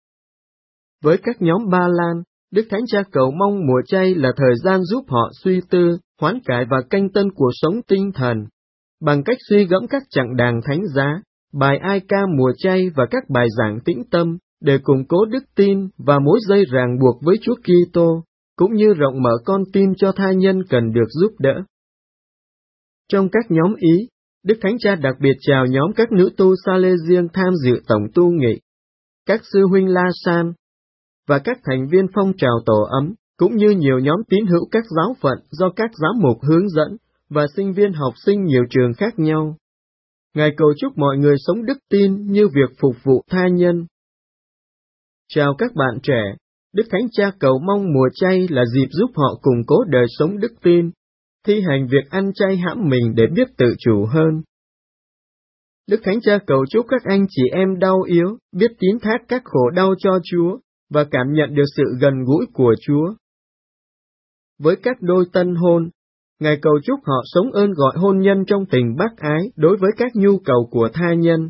F: Với các nhóm Ba Lan, Đức Thánh Cha cầu mong mùa chay là thời gian giúp họ suy tư, hoán cải và canh tân cuộc sống tinh thần, bằng cách suy gẫm các chặng đàng thánh giá, bài ai ca mùa chay và các bài giảng tĩnh tâm, để củng cố đức tin và mối dây ràng buộc với Chúa Kitô, cũng như rộng mở con tim cho tha nhân cần được giúp đỡ. Trong các nhóm Ý, Đức Thánh Cha đặc biệt chào nhóm các nữ tu Salesian tham dự tổng tu nghị, các sư huynh La San, và các thành viên phong trào tổ ấm, cũng như nhiều nhóm tín hữu các giáo phận do các giám mục hướng dẫn, và sinh viên học sinh nhiều trường khác nhau. Ngài cầu chúc mọi người sống đức tin như việc phục vụ tha nhân. Chào các bạn trẻ, Đức Thánh Cha cầu mong mùa chay là dịp giúp họ củng cố đời sống đức tin, thi hành việc ăn chay hãm mình để biết tự chủ hơn. Đức Thánh Cha cầu chúc các anh chị em đau yếu, biết tín thác các khổ đau cho Chúa, và cảm nhận được sự gần gũi của Chúa. Với các đôi tân hôn, Ngài cầu chúc họ sống ơn gọi hôn nhân trong tình bác ái đối với các nhu cầu của tha nhân.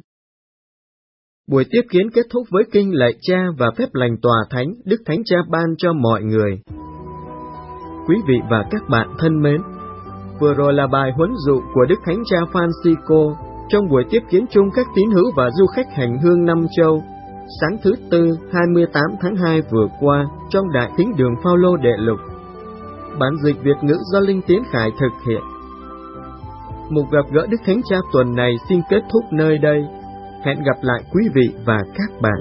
F: Buổi tiếp kiến kết thúc với kinh lạy Cha và phép lành tòa thánh Đức Thánh Cha ban cho mọi người. Quý vị và các bạn thân mến, vừa rồi là bài huấn dụ của Đức Thánh Cha Francisco trong buổi tiếp kiến chung các tín hữu và du khách hành hương năm châu, sáng thứ Tư 28 tháng 2 vừa qua trong Đại Thính đường Phaolô Đệ Lục. Bản dịch Việt ngữ do Linh Tiến Khải thực hiện. Mục gặp gỡ Đức Thánh Cha tuần này xin kết thúc nơi đây. Hẹn gặp lại quý vị và các bạn.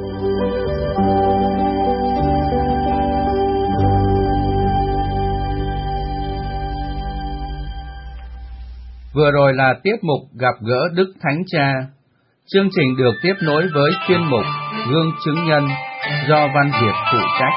A: Vừa rồi là tiết mục gặp gỡ Đức Thánh Cha. Chương trình được tiếp nối với chuyên mục Gương chứng nhân do Văn Việt phụ trách.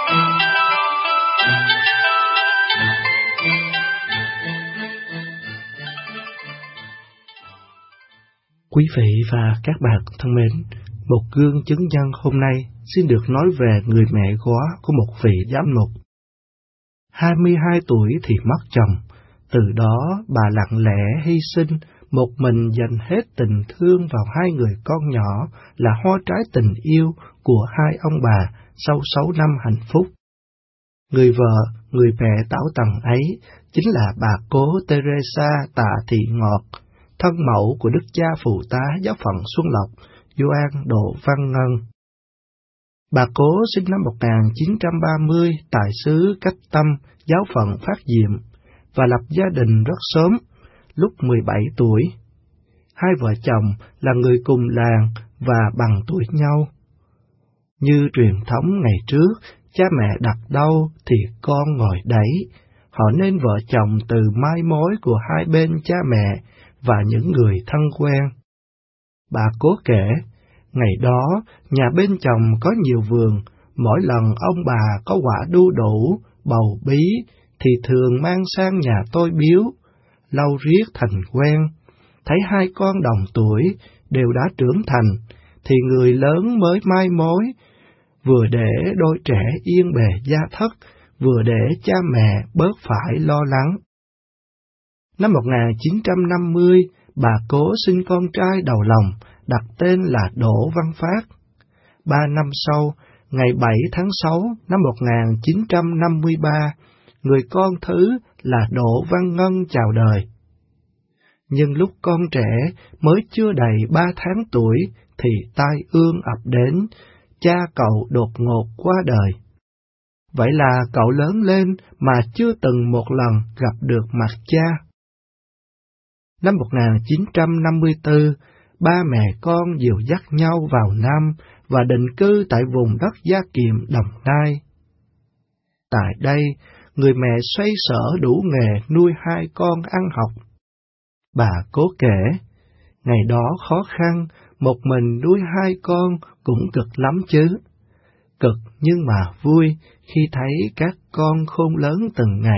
C: Quý vị và các bạn thân mến, một gương chứng nhân hôm nay xin được nói về người mẹ góa của một vị giám mục. 22 tuổi thì mất chồng, từ đó bà lặng lẽ hy sinh, một mình dành hết tình thương vào hai người con nhỏ là hoa trái tình yêu của hai ông bà sau 6 năm hạnh phúc. Người vợ, người mẹ tảo tầng ấy chính là bà cố Teresa Tạ Thị Ngọt, thân mẫu của Đức Cha Phụ tá Giáo phận Xuân Lộc, Gioan Độ Văn Ngân. Bà cố sinh năm 1930 tại xứ Cách Tâm, Giáo phận Phát Diệm, và lập gia đình rất sớm, lúc 17 tuổi. Hai vợ chồng là người cùng làng và bằng tuổi nhau. Như truyền thống ngày trước, cha mẹ đặt đâu thì con ngồi đấy, họ nên vợ chồng từ mai mối của hai bên cha mẹ và những người thân quen. Bà cố kể, ngày đó, nhà bên chồng có nhiều vườn, mỗi lần ông bà có quả đu đủ, bầu bí, thì thường mang sang nhà tôi biếu, lâu riết thành quen. Thấy hai con đồng tuổi đều đã trưởng thành, thì người lớn mới mai mối, vừa để đôi trẻ yên bề gia thất, vừa để cha mẹ bớt phải lo lắng.
G: Năm 1950, bà Cố sinh con trai đầu lòng, đặt tên là Đỗ Văn Phát. 3 năm sau, ngày 7 tháng 6 năm 1953, người con thứ là Đỗ Văn Ngân chào đời. Nhưng lúc con trẻ mới chưa đầy 3 tháng tuổi thì tai ương ập đến, cha cậu đột ngột qua đời. Vậy là cậu lớn lên mà chưa từng một lần gặp được mặt cha. Năm 1954, ba mẹ con dìu dắt nhau vào Nam và định cư tại vùng đất Gia Kiệm, Đồng Nai. Tại đây, người mẹ xoay sở đủ nghề nuôi 2 con ăn học. Bà Cố kể, ngày đó khó khăn, một mình nuôi 2 con cũng cực lắm chứ. Cực nhưng mà vui khi thấy các con khôn lớn từng ngày.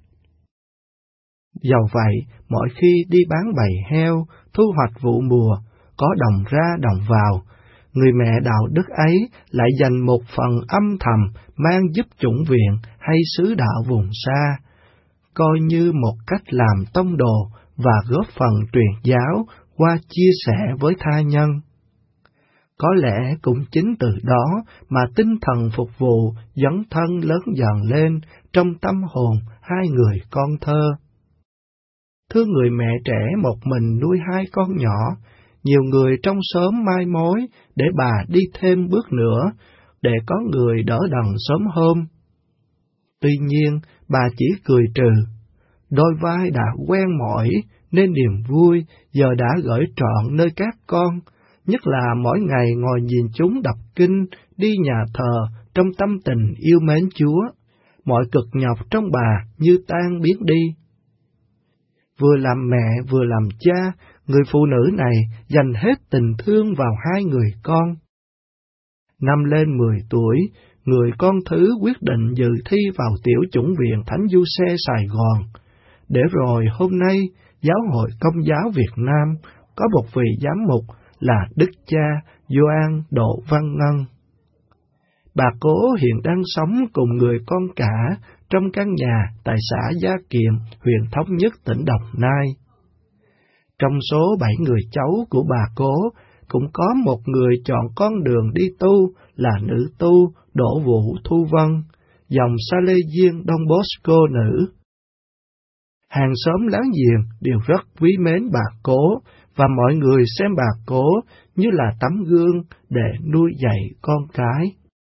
G: Dầu vậy, mỗi khi đi bán bầy heo, thu hoạch vụ mùa, có đồng ra đồng vào, người mẹ đạo đức ấy lại dành một phần âm thầm mang giúp chủng viện hay xứ đạo vùng xa, coi như một cách làm tông đồ và góp phần truyền giáo qua chia sẻ với tha nhân. Có lẽ cũng chính từ đó mà tinh thần phục vụ dấn thân lớn dần lên trong tâm hồn 2 người con thơ. Thương người mẹ trẻ một mình nuôi 2 con nhỏ, nhiều người trong xóm mai mối để bà đi thêm bước nữa, để có người đỡ đần sớm hôm. Tuy nhiên, bà chỉ cười trừ, đôi vai đã quen mỏi nên niềm vui giờ đã gửi trọn nơi các con, nhất là mỗi ngày ngồi nhìn chúng đọc kinh, đi nhà thờ trong tâm tình yêu mến Chúa, mọi cực nhọc trong bà như tan biến đi. Vừa làm mẹ vừa làm cha, người phụ nữ này dành hết tình thương vào 2 người con. Năm lên 10 tuổi, người con thứ quyết định dự thi vào tiểu chủng viện Thánh Giuse Sài Gòn, để rồi hôm nay Giáo hội Công giáo Việt Nam có một vị giám mục là Đức cha Gioan Đỗ Văn Ngân. Bà Cố hiện đang sống cùng người con cả trong căn nhà tại xã Gia Kiệm, huyện Thống Nhất, tỉnh Đồng Nai. Trong số 7 người cháu của bà Cố, cũng có một người chọn con đường đi tu là nữ tu Đỗ Vũ Thu Vân, dòng Sa Lê Diên Đông Bosco nữ. Hàng xóm láng giềng đều rất quý mến bà Cố, và mọi người xem bà Cố như là tấm gương để nuôi dạy con cái.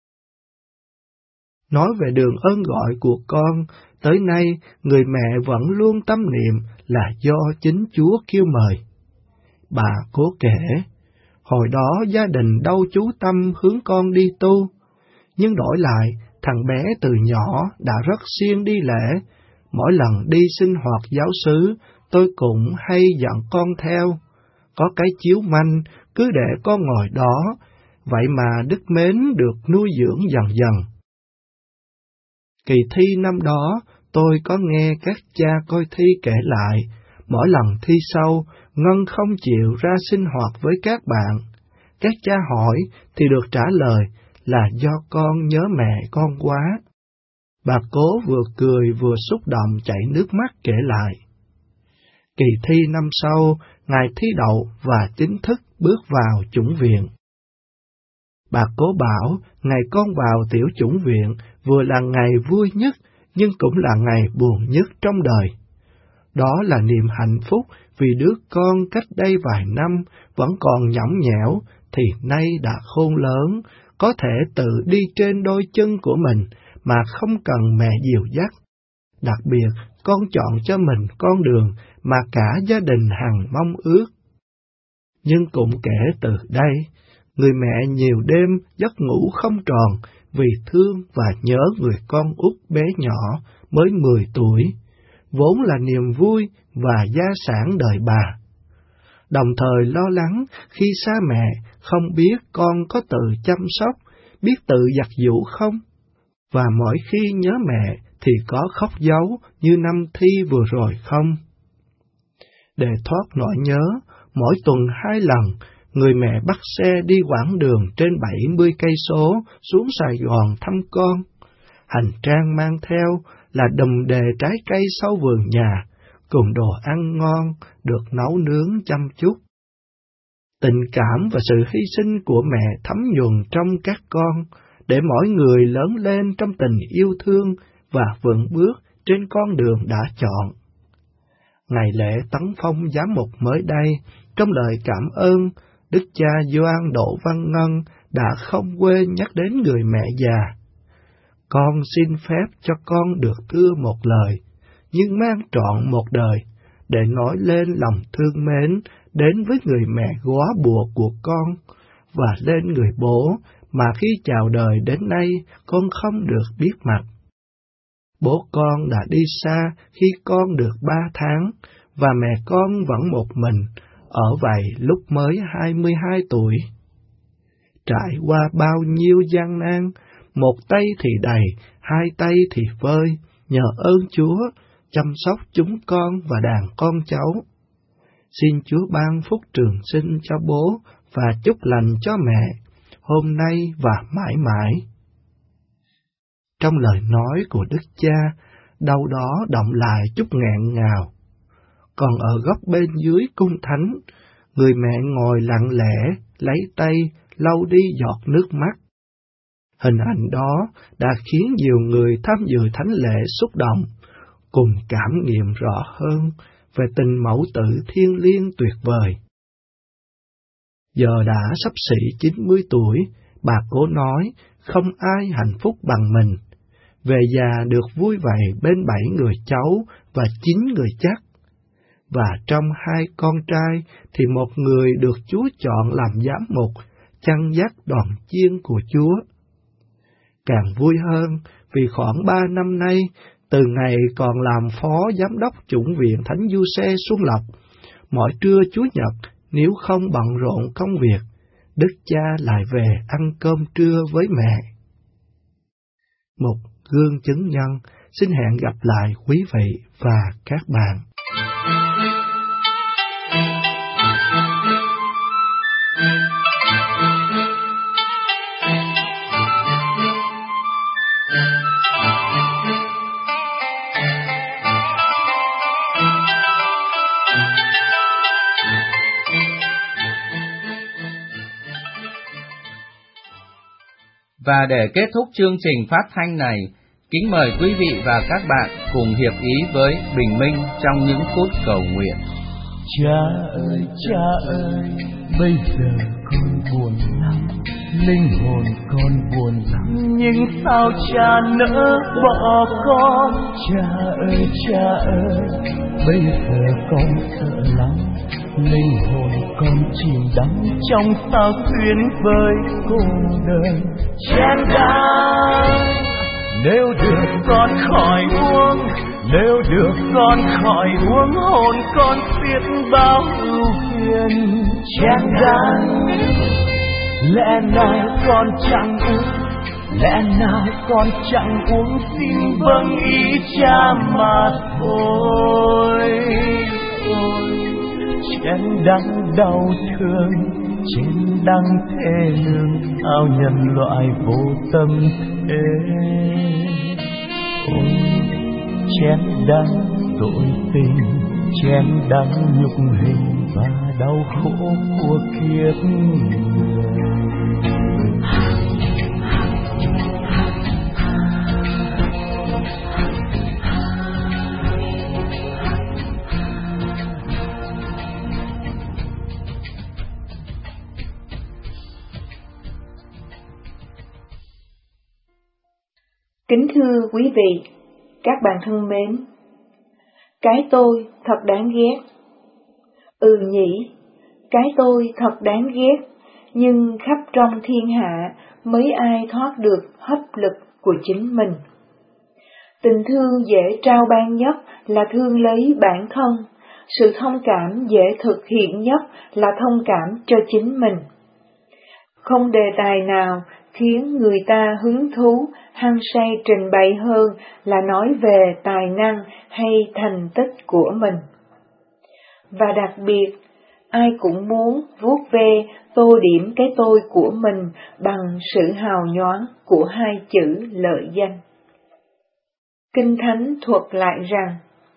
G: Nói về đường ơn gọi của con, tới nay người mẹ vẫn luôn tâm niệm là do chính Chúa kêu mời. Bà Cố kể, hồi đó gia đình đâu chú tâm hướng con đi tu, nhưng đổi lại thằng bé từ nhỏ đã rất siêng đi lễ. Mỗi lần đi sinh hoạt giáo xứ, tôi cũng hay dặn con theo. Có cái chiếu manh, cứ để con ngồi đó, vậy mà đức mến được nuôi dưỡng dần dần. Kỳ thi năm đó, tôi có nghe các cha coi thi kể lại, mỗi lần thi sau, Ngân không chịu ra sinh hoạt với các bạn. Các cha hỏi thì được trả lời là do con nhớ mẹ con quá. Bà Cố vừa cười vừa xúc động chảy nước mắt kể lại. Kỳ thi năm sau, Ngài thi đậu và chính thức bước vào chủng viện. Bà Cố bảo, ngày con vào tiểu chủng viện vừa là ngày vui nhất, nhưng cũng là ngày buồn nhất trong đời. Đó là niềm hạnh phúc vì đứa con cách đây vài năm vẫn còn nhõng nhẽo, thì nay đã khôn lớn, có thể tự đi trên đôi chân của mình mà không cần mẹ dìu dắt. Đặc biệt, con chọn cho mình con đường mà cả gia đình hằng mong ước. Nhưng cũng kể từ đây, người mẹ nhiều đêm giấc ngủ không tròn vì thương và nhớ người con út bé nhỏ mới 10 tuổi, vốn là niềm vui và gia sản đời bà. Đồng thời lo lắng khi xa mẹ không biết con có tự chăm sóc, biết tự giặt giũ không, và mỗi khi nhớ mẹ thì có khóc dấu như năm thi vừa rồi không. Để thoát nỗi nhớ, mỗi tuần 2 lần, người mẹ bắt xe đi quãng đường trên 70 cây số xuống Sài Gòn thăm con. Hành trang mang theo là đùm đề trái cây sau vườn nhà, cùng đồ ăn ngon được nấu nướng chăm chút. Tình cảm và sự hy sinh của mẹ thấm nhuần trong các con, để mỗi người lớn lên trong tình yêu thương và vững bước trên con đường đã chọn. Ngày lễ tấn phong giám mục mới đây, trong lời cảm ơn, Đức cha Gioan Đỗ Văn Ngân đã không quên nhắc đến người mẹ già. Con xin phép cho con được thưa một lời, nhưng mang trọn một đời, để nói lên lòng thương mến đến với người mẹ góa bùa của con, và lên người bố mà khi chào đời đến nay con không được biết mặt. Bố con đã đi xa khi con được 3 tháng, và mẹ con vẫn một mình, ở vậy lúc mới 22 tuổi. Trải qua bao nhiêu gian nan, một tay thì đầy, hai tay thì vơi, nhờ ơn Chúa chăm sóc chúng con và đàn con cháu. Xin Chúa ban phúc trường sinh cho bố và chúc lành cho mẹ, hôm nay và mãi mãi. Trong lời nói của Đức Cha, đâu đó động lại chút nghẹn ngào. Còn ở góc bên dưới cung thánh, người mẹ ngồi lặng lẽ, lấy tay lau đi giọt nước mắt. Hình ảnh đó đã khiến nhiều người tham dự thánh lễ xúc động, cùng cảm nghiệm rõ hơn về tình mẫu tử thiêng liêng tuyệt vời. Giờ đã sắp xỉ 90 tuổi, bà cố nói không ai hạnh phúc bằng mình. Về già được vui vẻ bên 7 người cháu và 9 người chắc. Và trong 2 con trai thì một người được Chúa chọn làm giám mục, chăn dắt đoàn chiên của Chúa. Càng vui hơn vì khoảng 3 năm nay, từ ngày còn làm phó giám đốc chủng viện Thánh Giuse Xuân Lộc, mỗi trưa Chủ nhật nếu không bận rộn công việc, Đức Cha lại về ăn cơm trưa với mẹ. Một gương chứng nhân, xin hẹn gặp lại quý vị và các bạn.
A: Và để kết thúc chương trình phát thanh này, kính mời quý vị và các bạn cùng hiệp ý với Bình Minh trong những phút cầu nguyện.
C: Cha ơi, bây giờ con buồn lắm, linh hồn con buồn lắm, nhưng sao cha nỡ bỏ con? Cha ơi, bây giờ con sợ lắm, linh hồn con chìm đắm trong sao xuyên với cô đơn. Chén đắng, nếu được con khỏi uống, nếu được con khỏi uống, hồn con xiết bao ưu phiền. Chén đắng, lẽ nào con chẳng uống, lẽ nào con chẳng uống, xin vâng ý cha mà thôi. Chén đắng đau thương, chén đắng thê lương, sao nhân loại vô tâm thế. Ôi, chén đắng tội tình, chén đắng nhục hình và đau khổ của kiếp người.
E: Kính thưa quý vị, các bạn thân mến, cái tôi thật đáng ghét. Nhỉ, cái tôi thật đáng ghét, nhưng khắp trong thiên hạ mấy ai thoát được hấp lực của chính mình. Tình thương dễ trao ban nhất là thương lấy bản thân, sự thông cảm dễ thực hiện nhất là thông cảm cho chính mình. Không đề tài nào khiến người ta hứng thú, hăng say trình bày hơn là nói về tài năng hay thành tích của mình. Và đặc biệt, ai cũng muốn vuốt ve tô điểm cái tôi của mình bằng sự hào nhoáng của 2 chữ lợi danh. Kinh Thánh thuật lại rằng,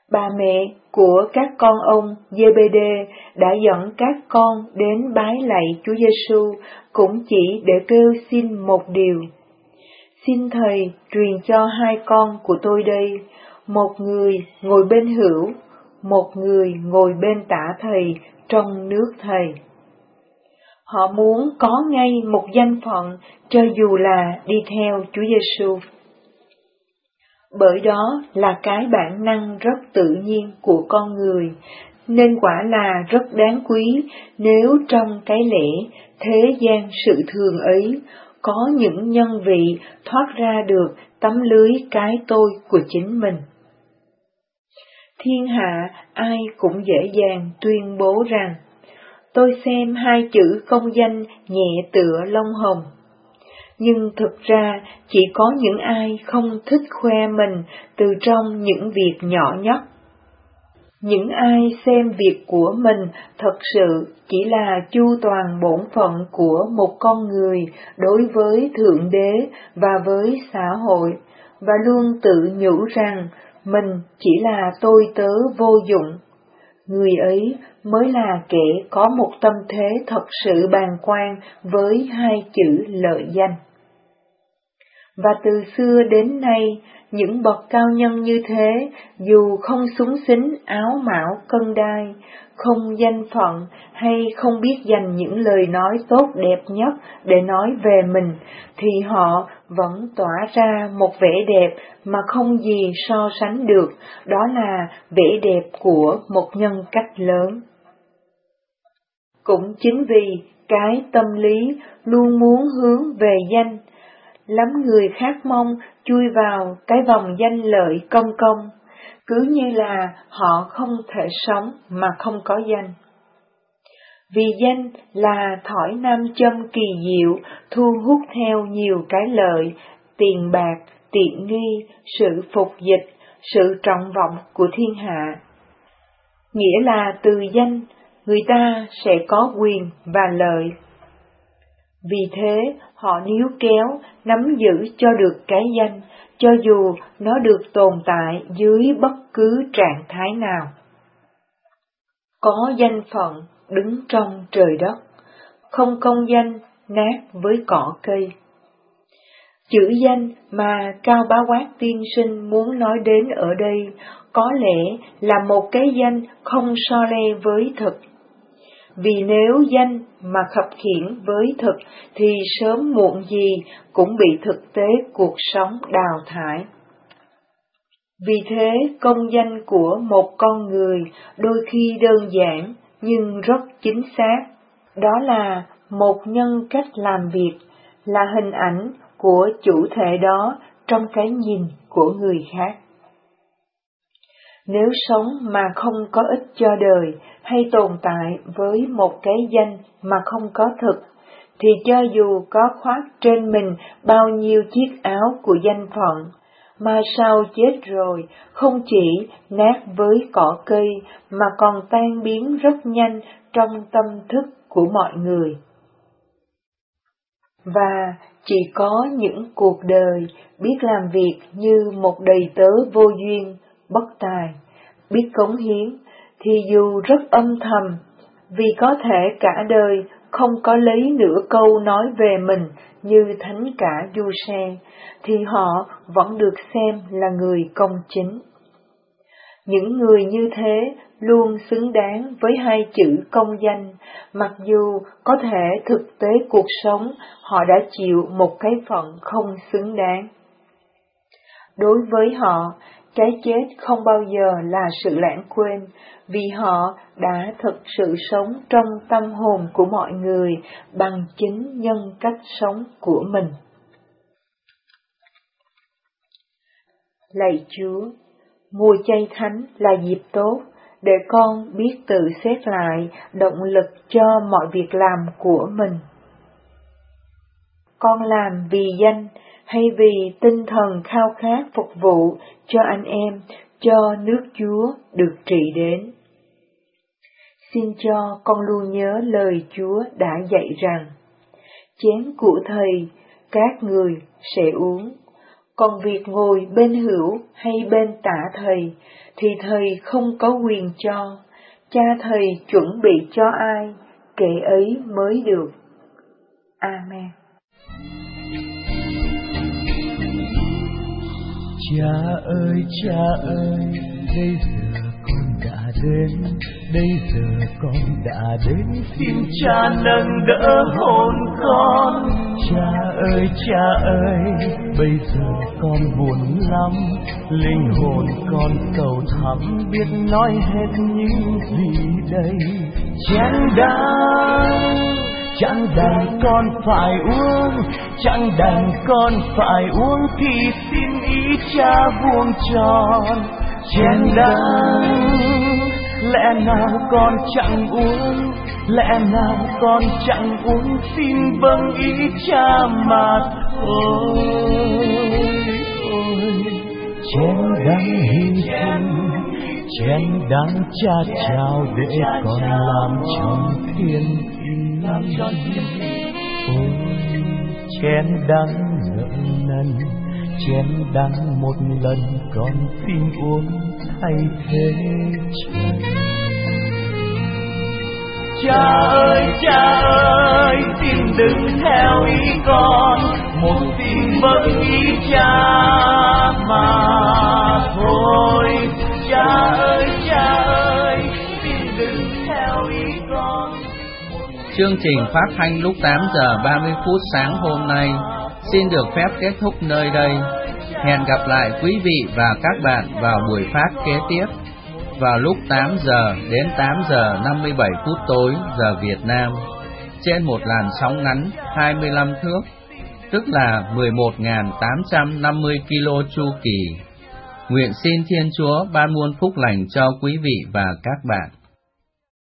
E: Bà mẹ của các con ông Giê-bê-đê đã dẫn các con đến bái lạy Chúa Giêsu cũng chỉ để kêu xin một điều. Xin Thầy truyền cho hai con của tôi đây, một người ngồi bên hữu, một người ngồi bên tả Thầy trong nước Thầy. Họ muốn có ngay một danh phận cho dù là đi theo Chúa Giêsu. Bởi đó là cái bản năng rất tự nhiên của con người, nên quả là rất đáng quý nếu trong cái lẽ thế gian sự thường ấy có những nhân vị thoát ra được tấm lưới cái tôi của chính mình. Thiên hạ ai cũng dễ dàng tuyên bố rằng, tôi xem hai chữ công danh nhẹ tựa lông hồng. Nhưng thực ra chỉ có những ai không thích khoe mình từ trong những việc nhỏ nhất. Những ai xem việc của mình thật sự chỉ là chu toàn bổn phận của một con người đối với Thượng Đế và với xã hội, và luôn tự nhủ rằng mình chỉ là tôi tớ vô dụng. Người ấy mới là kẻ có một tâm thế thật sự bàng quan với hai chữ lợi danh. Và từ xưa đến nay, những bậc cao nhân như thế, dù không xúng xính áo mão cân đai, không danh phận hay không biết dành những lời nói tốt đẹp nhất để nói về mình, thì họ vẫn tỏa ra một vẻ đẹp mà không gì so sánh được, đó là vẻ đẹp của một nhân cách lớn. Cũng chính vì cái tâm lý luôn muốn hướng về danh, lắm người khát mong chui vào cái vòng danh lợi công công, cứ như là họ không thể sống mà không có danh. Vì danh là thỏi nam châm kỳ diệu thu hút theo nhiều cái lợi, tiền bạc, tiện nghi, sự phục dịch, sự trọng vọng của thiên hạ. Nghĩa là từ danh, người ta sẽ có quyền và lợi. Vì thế, họ níu kéo, nắm giữ cho được cái danh, cho dù nó được tồn tại dưới bất cứ trạng thái nào. Có danh phận đứng trong trời đất, không công danh nát với cỏ cây. Chữ danh mà Cao Bá Quát tiên sinh muốn nói đến ở đây có lẽ là một cái danh không so le với thực. Vì nếu danh mà khập khiễng với thực thì sớm muộn gì cũng bị thực tế cuộc sống đào thải. Vì thế công danh của một con người đôi khi đơn giản nhưng rất chính xác, đó là một nhân cách làm việc, là hình ảnh của chủ thể đó trong cái nhìn của người khác. Nếu sống mà không có ích cho đời hay tồn tại với một cái danh mà không có thực, thì cho dù có khoác trên mình bao nhiêu chiếc áo của danh phận, mà sau chết rồi không chỉ nát với cỏ cây mà còn tan biến rất nhanh trong tâm thức của mọi người. Và chỉ có những cuộc đời biết làm việc như một đầy tớ vô duyên, bất tài, biết cống hiến, thì dù rất âm thầm, vì có thể cả đời không có lấy nửa câu nói về mình như thánh cả Du-xe, thì họ vẫn được xem là người công chính. Những người như thế luôn xứng đáng với hai chữ công danh, mặc dù có thể thực tế cuộc sống họ đã chịu một cái phận không xứng đáng. Đối với họ, cái chết không bao giờ là sự lãng quên, vì họ đã thực sự sống trong tâm hồn của mọi người bằng chính nhân cách sống của mình. Lạy Chúa, mùa chay thánh là dịp tốt để con biết tự xét lại động lực cho mọi việc làm của mình. Con làm vì danh hay vì tinh thần khao khát phục vụ cho anh em, cho nước Chúa được trị đến? Xin cho con luôn nhớ lời Chúa đã dạy rằng, chén của Thầy các người sẽ uống, Còn việc ngồi bên hữu hay bên tả thầy thì thầy không có quyền cho, cha thầy chuẩn bị cho ai, kẻ ấy mới được. Amen.
C: Cha ơi, bây giờ con đã đến, bây giờ con đã đến, xin cha nâng đỡ hồn con. Cha ơi, bây giờ con buồn lắm, linh hồn con cầu thắm, biết nói hết những gì đây. Chẳng đành con phải uống, chẳng đành con phải uống, thì xin ý cha vuông tròn. Chén đắng, lẽ nào con chẳng uống, lẽ nào con chẳng uống, xin vâng ý cha mà thôi. Chén đắng hy sinh, chén đắng cha trao để con làm tròn thiên ý. Ôi chén đắng nợ nần, chén đắng một lần con xin uống thay thế trời. Cha ơi, xin đừng theo ý con, một xin vâng ý cha mà thôi. Cha ơi, xin đừng theo ý con.
A: Chương trình phát thanh lúc 8 giờ 30 phút sáng hôm nay xin được phép kết thúc nơi đây. Hẹn gặp lại quý vị và các bạn vào buổi phát kế tiếp vào lúc 8 giờ đến 8 giờ 57 phút tối giờ Việt Nam trên một làn sóng ngắn 25 thước, tức là 11.850 kilo chu kỳ. Nguyện xin Thiên Chúa ban muôn phúc lành cho quý vị và các bạn.